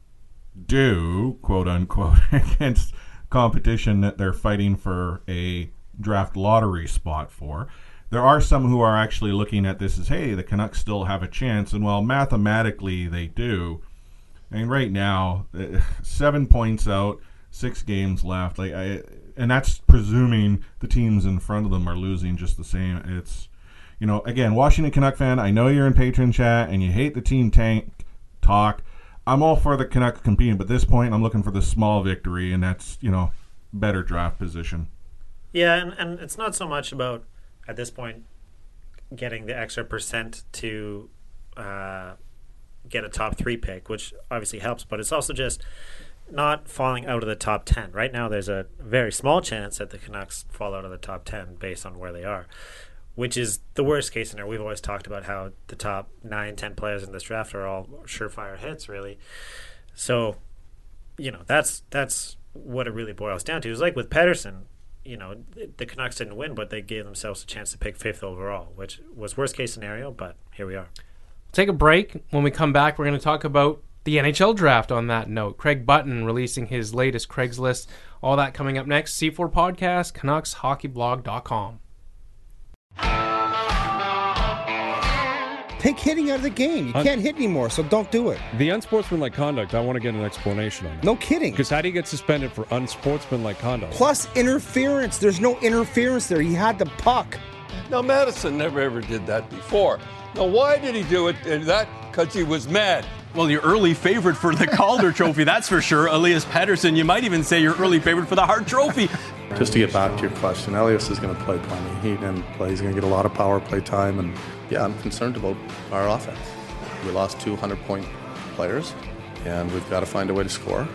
do, quote unquote, against competition that they're fighting for a draft lottery spot for. There are some who are actually looking at this as, hey, the Canucks still have a chance, and while mathematically they do, I mean, right now, uh, seven points out, six games left, like, I, and that's presuming the teams in front of them are losing just the same. It's, you know, again, Washington Canuck fan, I know you're in patron chat and you hate the team tank talk. I'm all for the Canucks competing, but at this point, I'm looking for the small victory, and that's, you know, better draft position. Yeah, and, and it's not so much about, at this point, getting the extra percent to uh, get a top three pick, which obviously helps, but it's also just not falling out of the top ten. Right now, there's a very small chance that the Canucks fall out of the top ten based on where they are, which is the worst case scenario. We've always talked about how the top nine, ten players in this draft are all surefire hits, really. So, you know, that's that's what it really boils down to. It's like with Pedersen, you know, the Canucks didn't win, but they gave themselves a chance to pick fifth overall, which was worst case scenario, but here we are. Take a break. When we come back, we're going to talk about the N H L draft on that note. Craig Button releasing his latest Craigslist. All that coming up next. C four Podcast, Canucks Hockey Blog dot com. Take hitting out of the game. You Un- can't hit anymore, so don't do it. The unsportsmanlike conduct, I want to get an explanation on. No kidding. Because how do you get suspended for unsportsmanlike conduct? Plus interference. There's no interference there. He had the puck. Now, Madison never ever did that before. Now, why did he do it? And that because he was mad. Well, your early favorite for the Calder Trophy, that's for sure. Elias Pettersson, you might even say your early favorite for the Hart Trophy. Just to get back to your question, Elias is going to play plenty. He didn't play. He's going to get a lot of power play time. And, yeah, I'm concerned about our offense. We lost two hundred-point players, and we've got to find a way to score.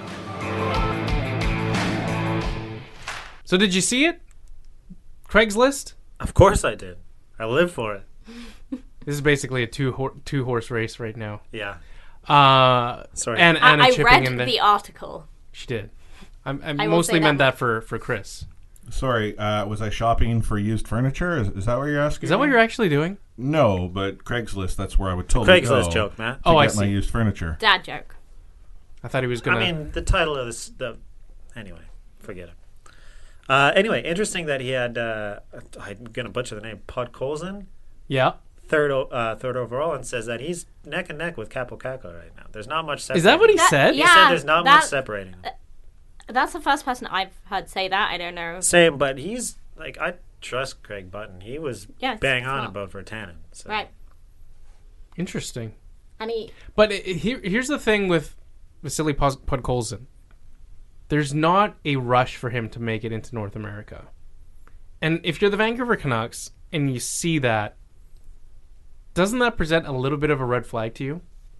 So did you see it? Craigslist? Of course I did. I live for it. This is basically a two hor- two horse race right now. Yeah. Uh, Sorry. And Anna I, I chipping read in there. the article. She did. I'm, I, I mostly that meant that for, for Chris. Sorry, uh, was I shopping for used furniture? Is, is that what you're asking? Is that what you're actually doing? No, but Craigslist, that's where I would totally Craigslist go joke, Matt. to Oh, I get my see. used furniture. Dad joke. I thought he was going to... I mean, the title of this... The, anyway, forget it. Uh, anyway, interesting that he had... Uh, I'm going to butcher the name. Podkolzin? Yeah. Third o- uh, third overall, and says that he's neck and neck with Capo Caco right now. There's not much separating. Is that what he That- said? He yeah, said there's not that- much separating them. That's the first person I've heard say that. I don't know. Same, but he's... Like, I trust Craig Button. He was Yeah, bang it's on not. about Virtanen. So. Right. Interesting. And he... But it, it- here, here's the thing with Vasily Pos- Podkolzin. There's not a rush for him to make it into North America. And if you're the Vancouver Canucks and you see that, doesn't that present a little bit of a red flag to you?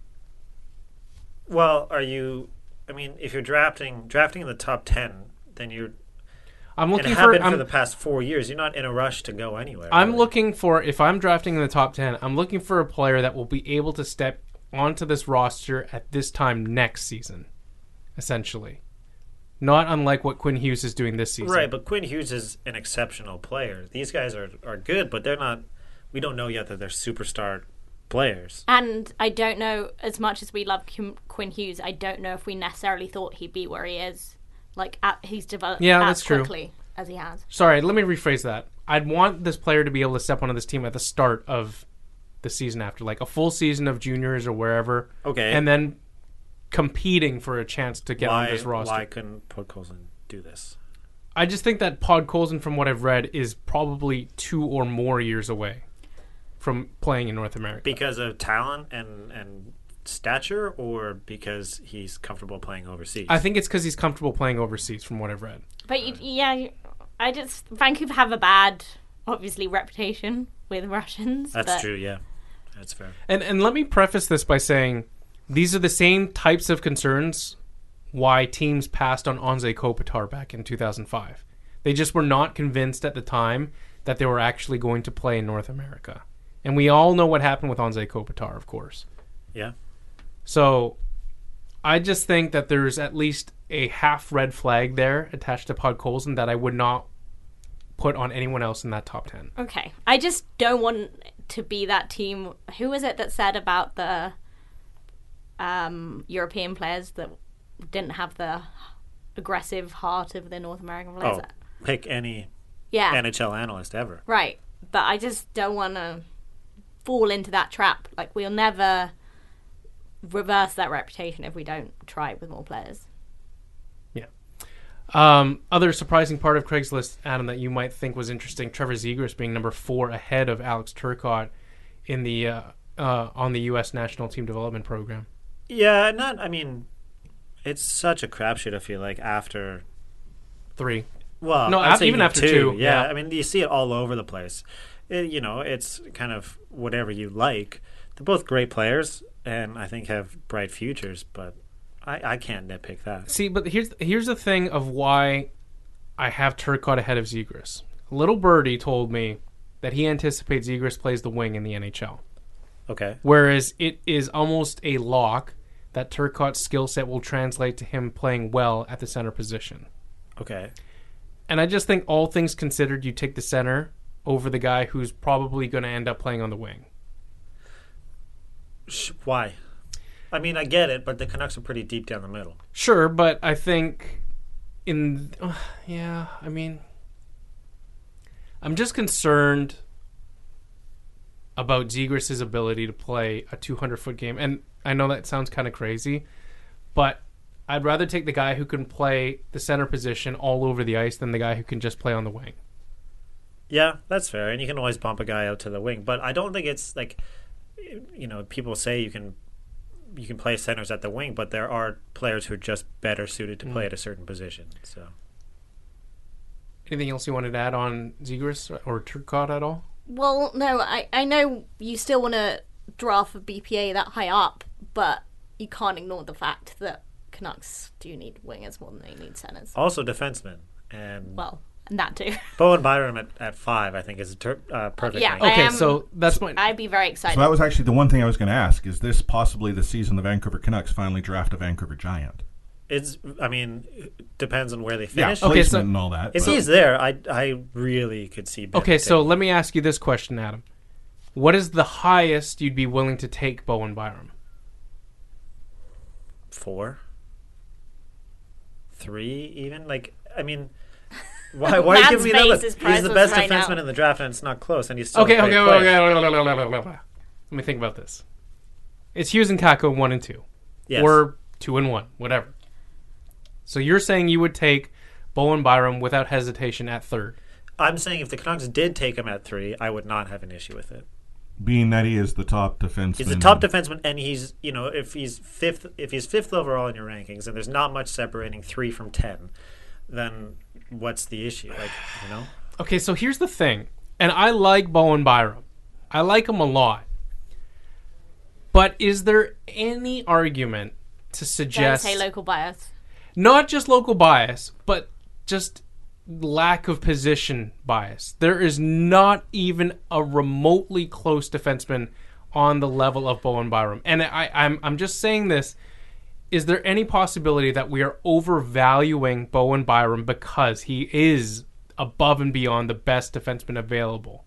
Well, are you... I mean, if you're drafting drafting in the top ten, then you're... I'm looking and for... have been I'm, for the past four years. You're not in a rush to go anywhere. I'm really. looking for... If I'm drafting in the top ten, I'm looking for a player that will be able to step onto this roster at this time next season, essentially. Not unlike what Quinn Hughes is doing this season. Right, but Quinn Hughes is an exceptional player. These guys are, are good, but they're not... We don't know yet that they're superstar players. And I don't know, as much as we love Kim, Quinn Hughes, I don't know if we necessarily thought he'd be where he is. Like, at, he's developed Yeah, as that's true. quickly as he has. Sorry, let me rephrase that. I'd want this player to be able to step onto this team at the start of the season after, like a full season of juniors or wherever. Okay. And then competing for a chance to get why, on this roster. Why couldn't Podkolzin do this? I just think that Podkolzin, from what I've read, is probably two or more years away from playing in North America. Because of talent and, and stature, or because he's comfortable playing overseas? I think it's because he's comfortable playing overseas, from what I've read. But you, yeah, you- I just... Vancouver have a bad, obviously, reputation with Russians. That's but true, yeah. That's fair. And and let me preface this by saying these are the same types of concerns why teams passed on Anze Kopitar back in two thousand five. They just were not convinced at the time that they were actually going to play in North America. And we all know what happened with Anze Kopitar, of course. Yeah. So I just think that there's at least a half red flag there attached to Podkolzin that I would not put on anyone else in that top ten. Okay. I just don't want to be that team. Who was it that said about the um, European players that didn't have the aggressive heart of the North American players? Oh, pick any Yeah. N H L analyst ever. Right. But I just don't want to fall into that trap. Like, we'll never reverse that reputation if we don't try it with more players. Yeah. Um, other surprising part of Craigslist, Adam, that you might think was interesting, Trevor Zegras being number four ahead of Alex Turcotte in the uh, uh, on the U S national team development program. Yeah, not. I mean, it's such a crapshoot. I feel like after Three. Well, no, I'd af- say even after two. Yeah, yeah, I mean, you see it all over the place. It, you know, it's kind of whatever you like. They're both great players, and I think have bright futures. But I, I can't nitpick that. See, but here's here's the thing of why I have Turcotte ahead of Zegras. Little Birdie told me that he anticipates Zegras plays the wing in the N H L. Okay. Whereas it is almost a lock that Turcotte's skill set will translate to him playing well at the center position. Okay. And I just think all things considered, you take the center over the guy who's probably going to end up playing on the wing. Sh- Why? I mean, I get it, but the Canucks are pretty deep down the middle. Sure, but I think in uh, yeah, I mean, I'm just concerned about Zegras' ability to play a two hundred foot game, and I know that sounds kind of crazy, but I'd rather take the guy who can play the center position all over the ice than the guy who can just play on the wing. Yeah, that's fair, and you can always bump a guy out to the wing, but I don't think it's like, you know, people say you can you can play centers at the wing, but there are players who are just better suited to play Mm. at a certain position. So, anything else you wanted to add on Zegras or Turcotte at all? Well, no, I, I know you still want to draft a B P A that high up, but you can't ignore the fact that Canucks do need wingers more than they need centers. also defensemen, and Well, and that too. Bowen Byram at, at five, I think, is a ter- uh, perfect. Yeah, rank. I Okay, am- so that's my. I'd be very excited. So that was actually the one thing I was going to ask. Is this possibly the season the Vancouver Canucks finally draft a Vancouver Giant? It's, I mean, it depends on where they Yeah, finish. placement Okay, so- and all that. If but- he's there, I I really could see. Ben Okay, so taking- let me ask you this question, Adam. What is the highest you'd be willing to take Bowen Byram? four, three, even like I mean, why? Why are you Matt's giving me that? Look? face is He's the priceless best right defenseman now. in the draft, and it's not close, and he's still Okay, a okay, great okay, player. okay, okay, okay, okay, okay. Let me think about this. It's Hughes and Kakko one and two, Yes. or two and one, whatever. So you're saying you would take Bowen Byram without hesitation at third? I'm saying if the Canucks did take him at three, I would not have an issue with it. being that he is the top defenseman. He's the top defenseman, and he's you know if he's fifth if he's fifth overall in your rankings, and there's not much separating three from ten, then what's the issue? Like you know. Okay, so here's the thing, and I like Bowen Byram. I like him a lot. But is there any argument to Don't suggest say local bias. not just local bias, but just lack of position bias? There is not even a remotely close defenseman on the level of Bowen Byram. And I, I'm I'm just saying this. Is there any possibility that we are overvaluing Bowen Byram because he is above and beyond the best defenseman available?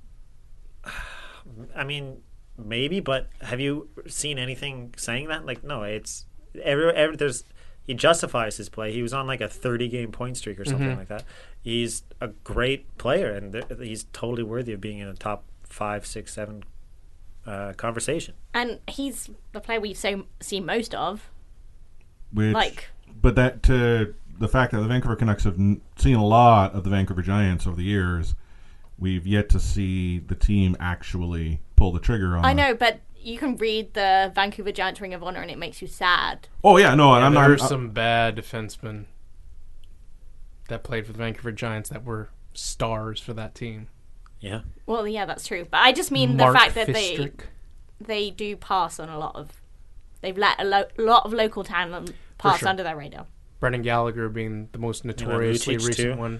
I mean, maybe, but have you seen anything saying that? Like, no, it's every, every there's he justifies his play. He was on like a thirty game point streak or something Mhm. like that. He's a great player, and th- he's totally worthy of being in a top five, six, seven uh, conversation. And he's the player we've so, seen most of. Which, Like- but that to the fact that the Vancouver Canucks have n- seen a lot of the Vancouver Giants over the years, we've yet to see the team actually pull the trigger on. I it. know, but you can read the Vancouver Giants Ring of Honor and it makes you sad. Oh yeah, no, and I'm not. There's uh, some bad defensemen that played for the Vancouver Giants that were stars for that team. Yeah. Well, yeah, that's true. But I just mean Mark the fact that they Fistrick. they do pass on a lot of... They've let a lo- lot of local talent pass sure. under their radar. Brendan Gallagher being the most notoriously Lucic, recent too. one.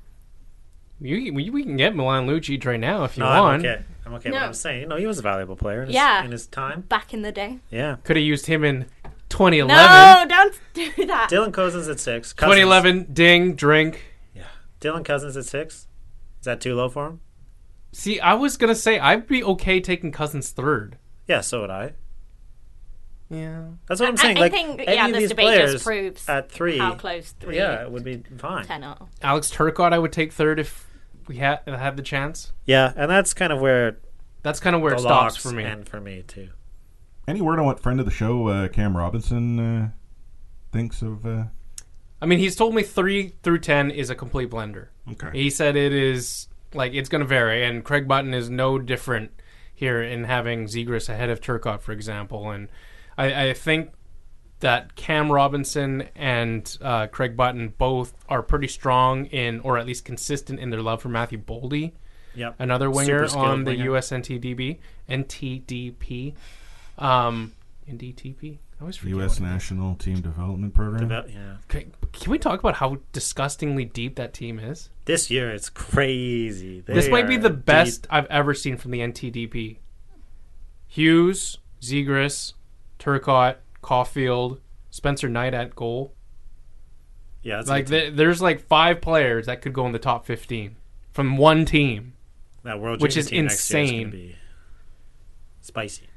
You, we, we can get Milan Lucic right now if you No, I'm want. okay. I'm okay. No. What I'm saying, no, he was a valuable player in his, Yeah. in his time. Back in the day. Yeah. Could have used him in twenty eleven. No, don't do that. Dylan Cousins at six. Cousins. twenty eleven, ding, drink. Dylan Cousins at six. Is that too low for him? See, I was going to say I'd be okay taking Cousins third. Yeah, so would I. Yeah. That's what I'm I- saying. I like think, any yeah, of this these debate players just proves at three, how close three yeah, it would be fine. ten are. Alex Turcotte I would take third if we had had the chance. Yeah, and that's kind of where That's kind of where the it stops locks for me. and for me too. Any word on what friend of the show, uh, Cam Robinson, uh, thinks of? Uh... I mean, he's told me three through ten is a complete blender. Okay. He said it is like it's going to vary, and Craig Button is no different here in having Zegras ahead of Turcotte, for example. And I, I think that Cam Robinson and uh, Craig Button both are pretty strong in, or at least consistent in their love for Matthew Boldy. Yep. Another Super winger skilled on the winger. U S N T D B, N T D P, um, N D T P. I always forget U S what it is. National Team Development Program. Deve- yeah. Can, can we talk about how disgustingly deep that team is? This year it's crazy. They This might be are the deep. best I've ever seen from the N T D P. Hughes, Zegras, Turcotte, Caulfield, Spencer Knight at goal. Yeah, that's a like good team. th- there's like five players that could go in the top fifteen from one team, that World which Junior is team next year is insane. gonna be spicy.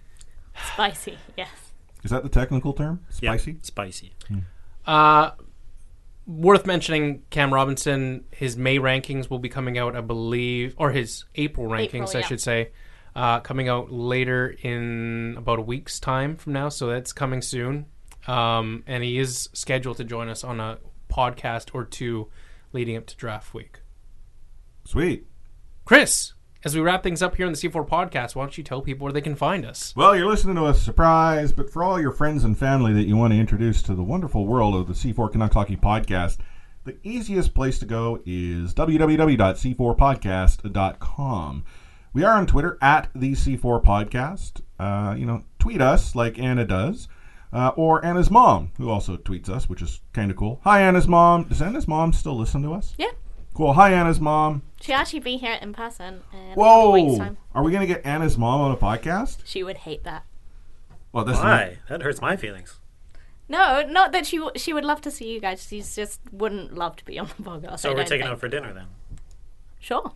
Spicy, yes. Is that the technical term? Spicy? Yeah, spicy. Hmm. Uh, worth mentioning, Cam Robinson, his May rankings will be coming out, I believe, or his April rankings, April, I yeah. should say, uh, coming out later in about a week's time from now, so that's coming soon. Um, and he is scheduled to join us on a podcast or two leading up to draft week. Sweet. Chris, as we wrap things up here on the C four podcast, why don't you tell people where they can find us? Well, you're listening to a surprise, but for all your friends and family that you want to introduce to the wonderful world of the C four Canucks Hockey Podcast, the easiest place to go is w w w dot c four podcast dot com. We are on Twitter at the C four Podcast. Uh, you know, tweet us like Anna does. Uh, or Anna's mom, who also tweets us, which is kind of cool. Hi, Anna's mom. Does Anna's mom still listen to us? Yeah. Cool. Hi, Anna's mom. She'll actually be here in person in Whoa! a week's time. Are we going to get Anna's mom on a podcast? She would hate that. Well, this Why? Is That hurts my feelings. No, not that she w- she would love to see you guys. She just wouldn't love to be on the podcast. So I we're don't taking think. out for dinner then. Sure.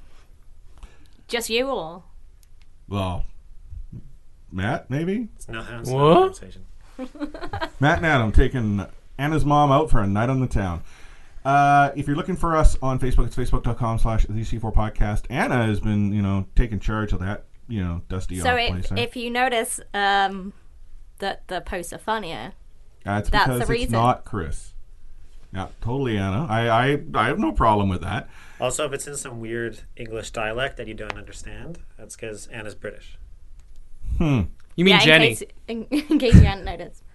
Just you or? Well, Matt, maybe? It's not, it's What? not a conversation. Matt and Adam taking Anna's mom out for a night on the town. Uh, if you're looking for us on Facebook, it's facebook.com slash the C4 podcast. Anna has been, you know, taking charge of that, you know, dusty So off if, place. eh? if you notice um, that the posts are funnier, That's that's because the it's reason. not Chris. Yeah, totally, Anna. I, I, I have no problem with that. Also, if it's in some weird English dialect that you don't understand, that's because Anna's British. Hmm. You mean yeah, Jenny? In case, in, in case you hadn't noticed.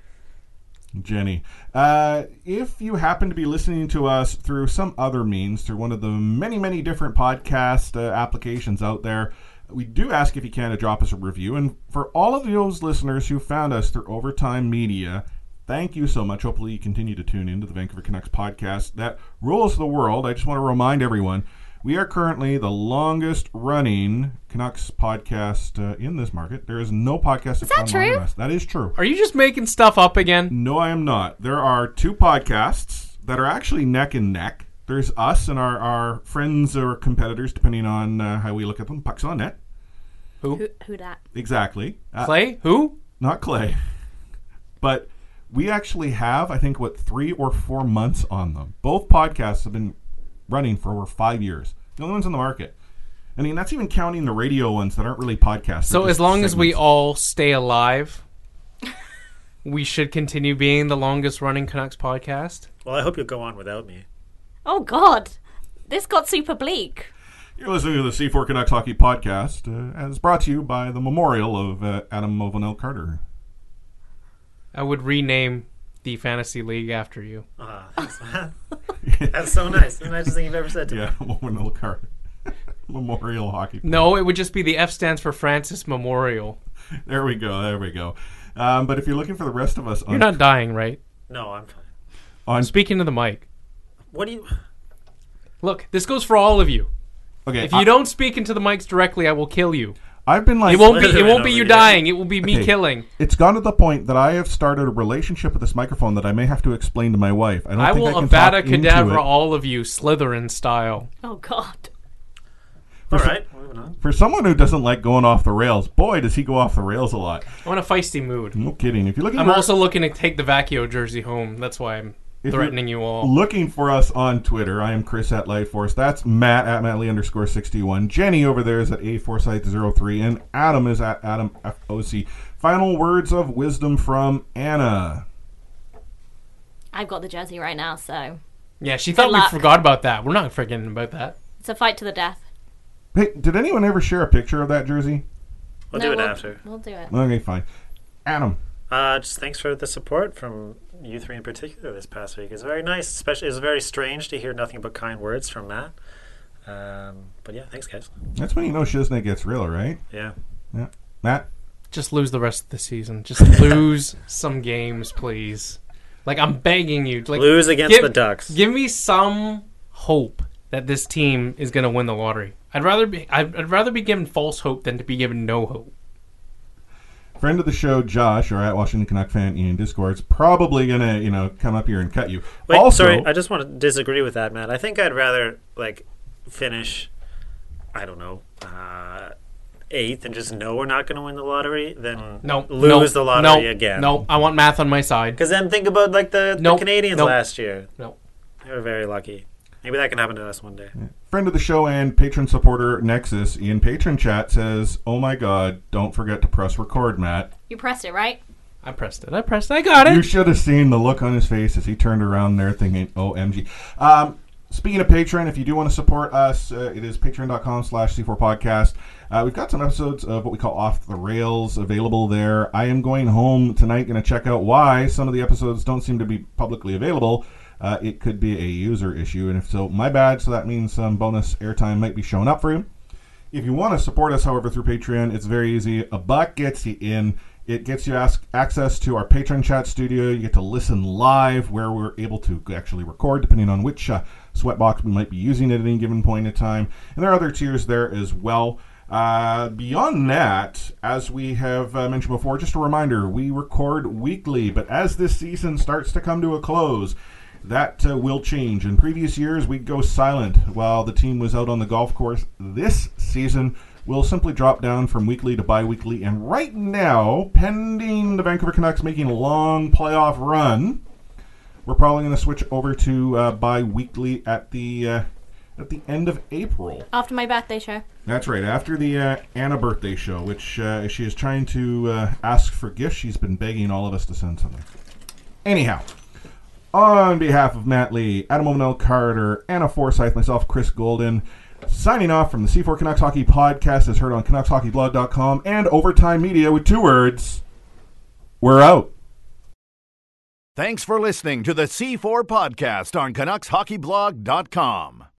Jenny. Uh, if you happen to be listening to us through some other means, through one of the many, many different podcast uh, applications out there, we do ask if you can to drop us a review. And for all of those listeners who found us through Overtime Media, thank you so much. Hopefully you continue to tune into the Vancouver Canucks podcast that rules the world. I just want to remind everyone, we are currently the longest running Canucks podcast uh, in this market. There is no podcast Is that true? us. That is true. Are you just making stuff up again? No, I am not. There are two podcasts that are actually neck and neck. There's us and our, our friends or competitors, depending on uh, how we look at them. Pucks on Net. Who? Who, who that? Exactly. Uh, Clay? Who? Not Clay. But we actually have, I think, what, three or four months on them. Both podcasts have been running for over five years. The only ones on the market. I mean, that's even counting the radio ones that aren't really podcasts. So They're as just long as we segments. all stay alive, we should continue being the longest running Canucks podcast. Well, I hope you'll go on without me. Oh, God. This got super bleak. You're listening to the C four Canucks Hockey Podcast, uh, as brought to you by the memorial of uh, Adam Movenel Carter. I would rename the fantasy league after you. Ah, thanks, man. That's so nice. The nicest thing you've ever said to Yeah, me. Movenel Carter. Memorial Hockey. No, it would just be the F stands for Francis Memorial. There we go. There we go. Um, but if you're looking for the rest of us, on, You're not dying, right? No, I'm fine. on Speaking to the mic. What do you... Look, this goes for all of you. okay, If you I, don't speak into the mics directly, I will kill you. I've been like, It won't be. It Literally won't be over you here. dying. It will be me Okay. killing. It's gone to the point that I have started a relationship with this microphone that I may have to explain to my wife. I don't I think will I can talk Avada into Kedavra it. all of you, Slytherin style. Oh, God. All right, moving on. For someone who doesn't like going off the rails, boy, does he go off the rails a lot. I'm in a feisty mood. No kidding. If you're looking, I'm for, also looking to take the Vacchio jersey home. That's why I'm if threatening you're you all. looking for us on Twitter, I am Chris at Lightforce. That's Matt at Mattley underscore sixty-one. Jenny over there is at A Forsyth zero three, and Adam is at Adam F O C. Final words of wisdom from Anna. I've got the jersey right now, so Yeah, she thought we luck. forgot about that. We're not forgetting about that. it's a fight to the death. Hey, did anyone ever share a picture of that jersey? We'll no, do it we'll, after. We'll do it. Okay, fine. Adam. Uh, just thanks for the support from you three in particular this past week. It's very nice. Especially, it was very strange to hear nothing but kind words from Matt. Um, but yeah, thanks, guys. That's when you know Shiznit gets real, right? Yeah. Yeah. Matt? Just lose the rest of the season. Just lose some games, please. Like, I'm begging you. Like, Lose against give, the Ducks. Give me some hope that this team is going to win the lottery. I'd rather be I'd, I'd rather be given false hope than to be given no hope. Friend of the show, Josh, or at Washington Canuck fan in Discord's probably gonna, you know, come up here and cut you. Wait, also, sorry, I just want to disagree with that, Matt. I think I'd rather like finish. I don't know. Uh, eighth and just know we're not going to win the lottery, then no, lose no, the lottery no, again. No, I want math on my side. Because then think about like the, nope, the Canadians nope, last year. No, they were very lucky. Maybe that can happen to us one day. Yeah. Friend of the show and patron supporter Nexus in patron chat says, "Oh my God, don't forget to press record, Matt." You pressed it, right? I pressed it. I pressed it. I got it. You should have seen the look on his face as he turned around there thinking, O M G. Um, speaking of Patreon, if you do want to support us, uh, it is patreon.com slash C4 podcast. Uh, we've got some episodes of what we call Off the Rails available there. I am going home tonight, going to check out why some of the episodes don't seem to be publicly available. Uh, it could be a user issue, and if so, my bad. So that means some bonus airtime might be showing up for you. If you want to support us, however, through Patreon, it's very easy. A buck gets you in. It gets you ask, access to our Patreon chat studio. You get to listen live where we're able to actually record, depending on which uh, sweatbox we might be using at any given point in time. And there are other tiers there as well. Uh, beyond that, as we have uh, mentioned before, just a reminder, we record weekly, but as this season starts to come to a close, that uh, will change. In previous years, we'd go silent while the team was out on the golf course. This season, we'll simply drop down from weekly to bi-weekly. And right now, pending the Vancouver Canucks making a long playoff run, we're probably going to switch over to uh, bi-weekly at the uh, at the end of April. After my birthday show. That's right, after the uh, Anna birthday show, which uh, she is trying to uh, ask for gifts. She's been begging all of us to send something. Anyhow, on behalf of Matt Lee, Adam O'Neill Carter, Anna Forsyth, myself, Chris Golden, signing off from the C four Canucks Hockey Podcast, as heard on Canucks Hockey Blog dot com and Overtime Media with two words. We're out. Thanks for listening to the C four Podcast on Canucks Hockey Blog dot com.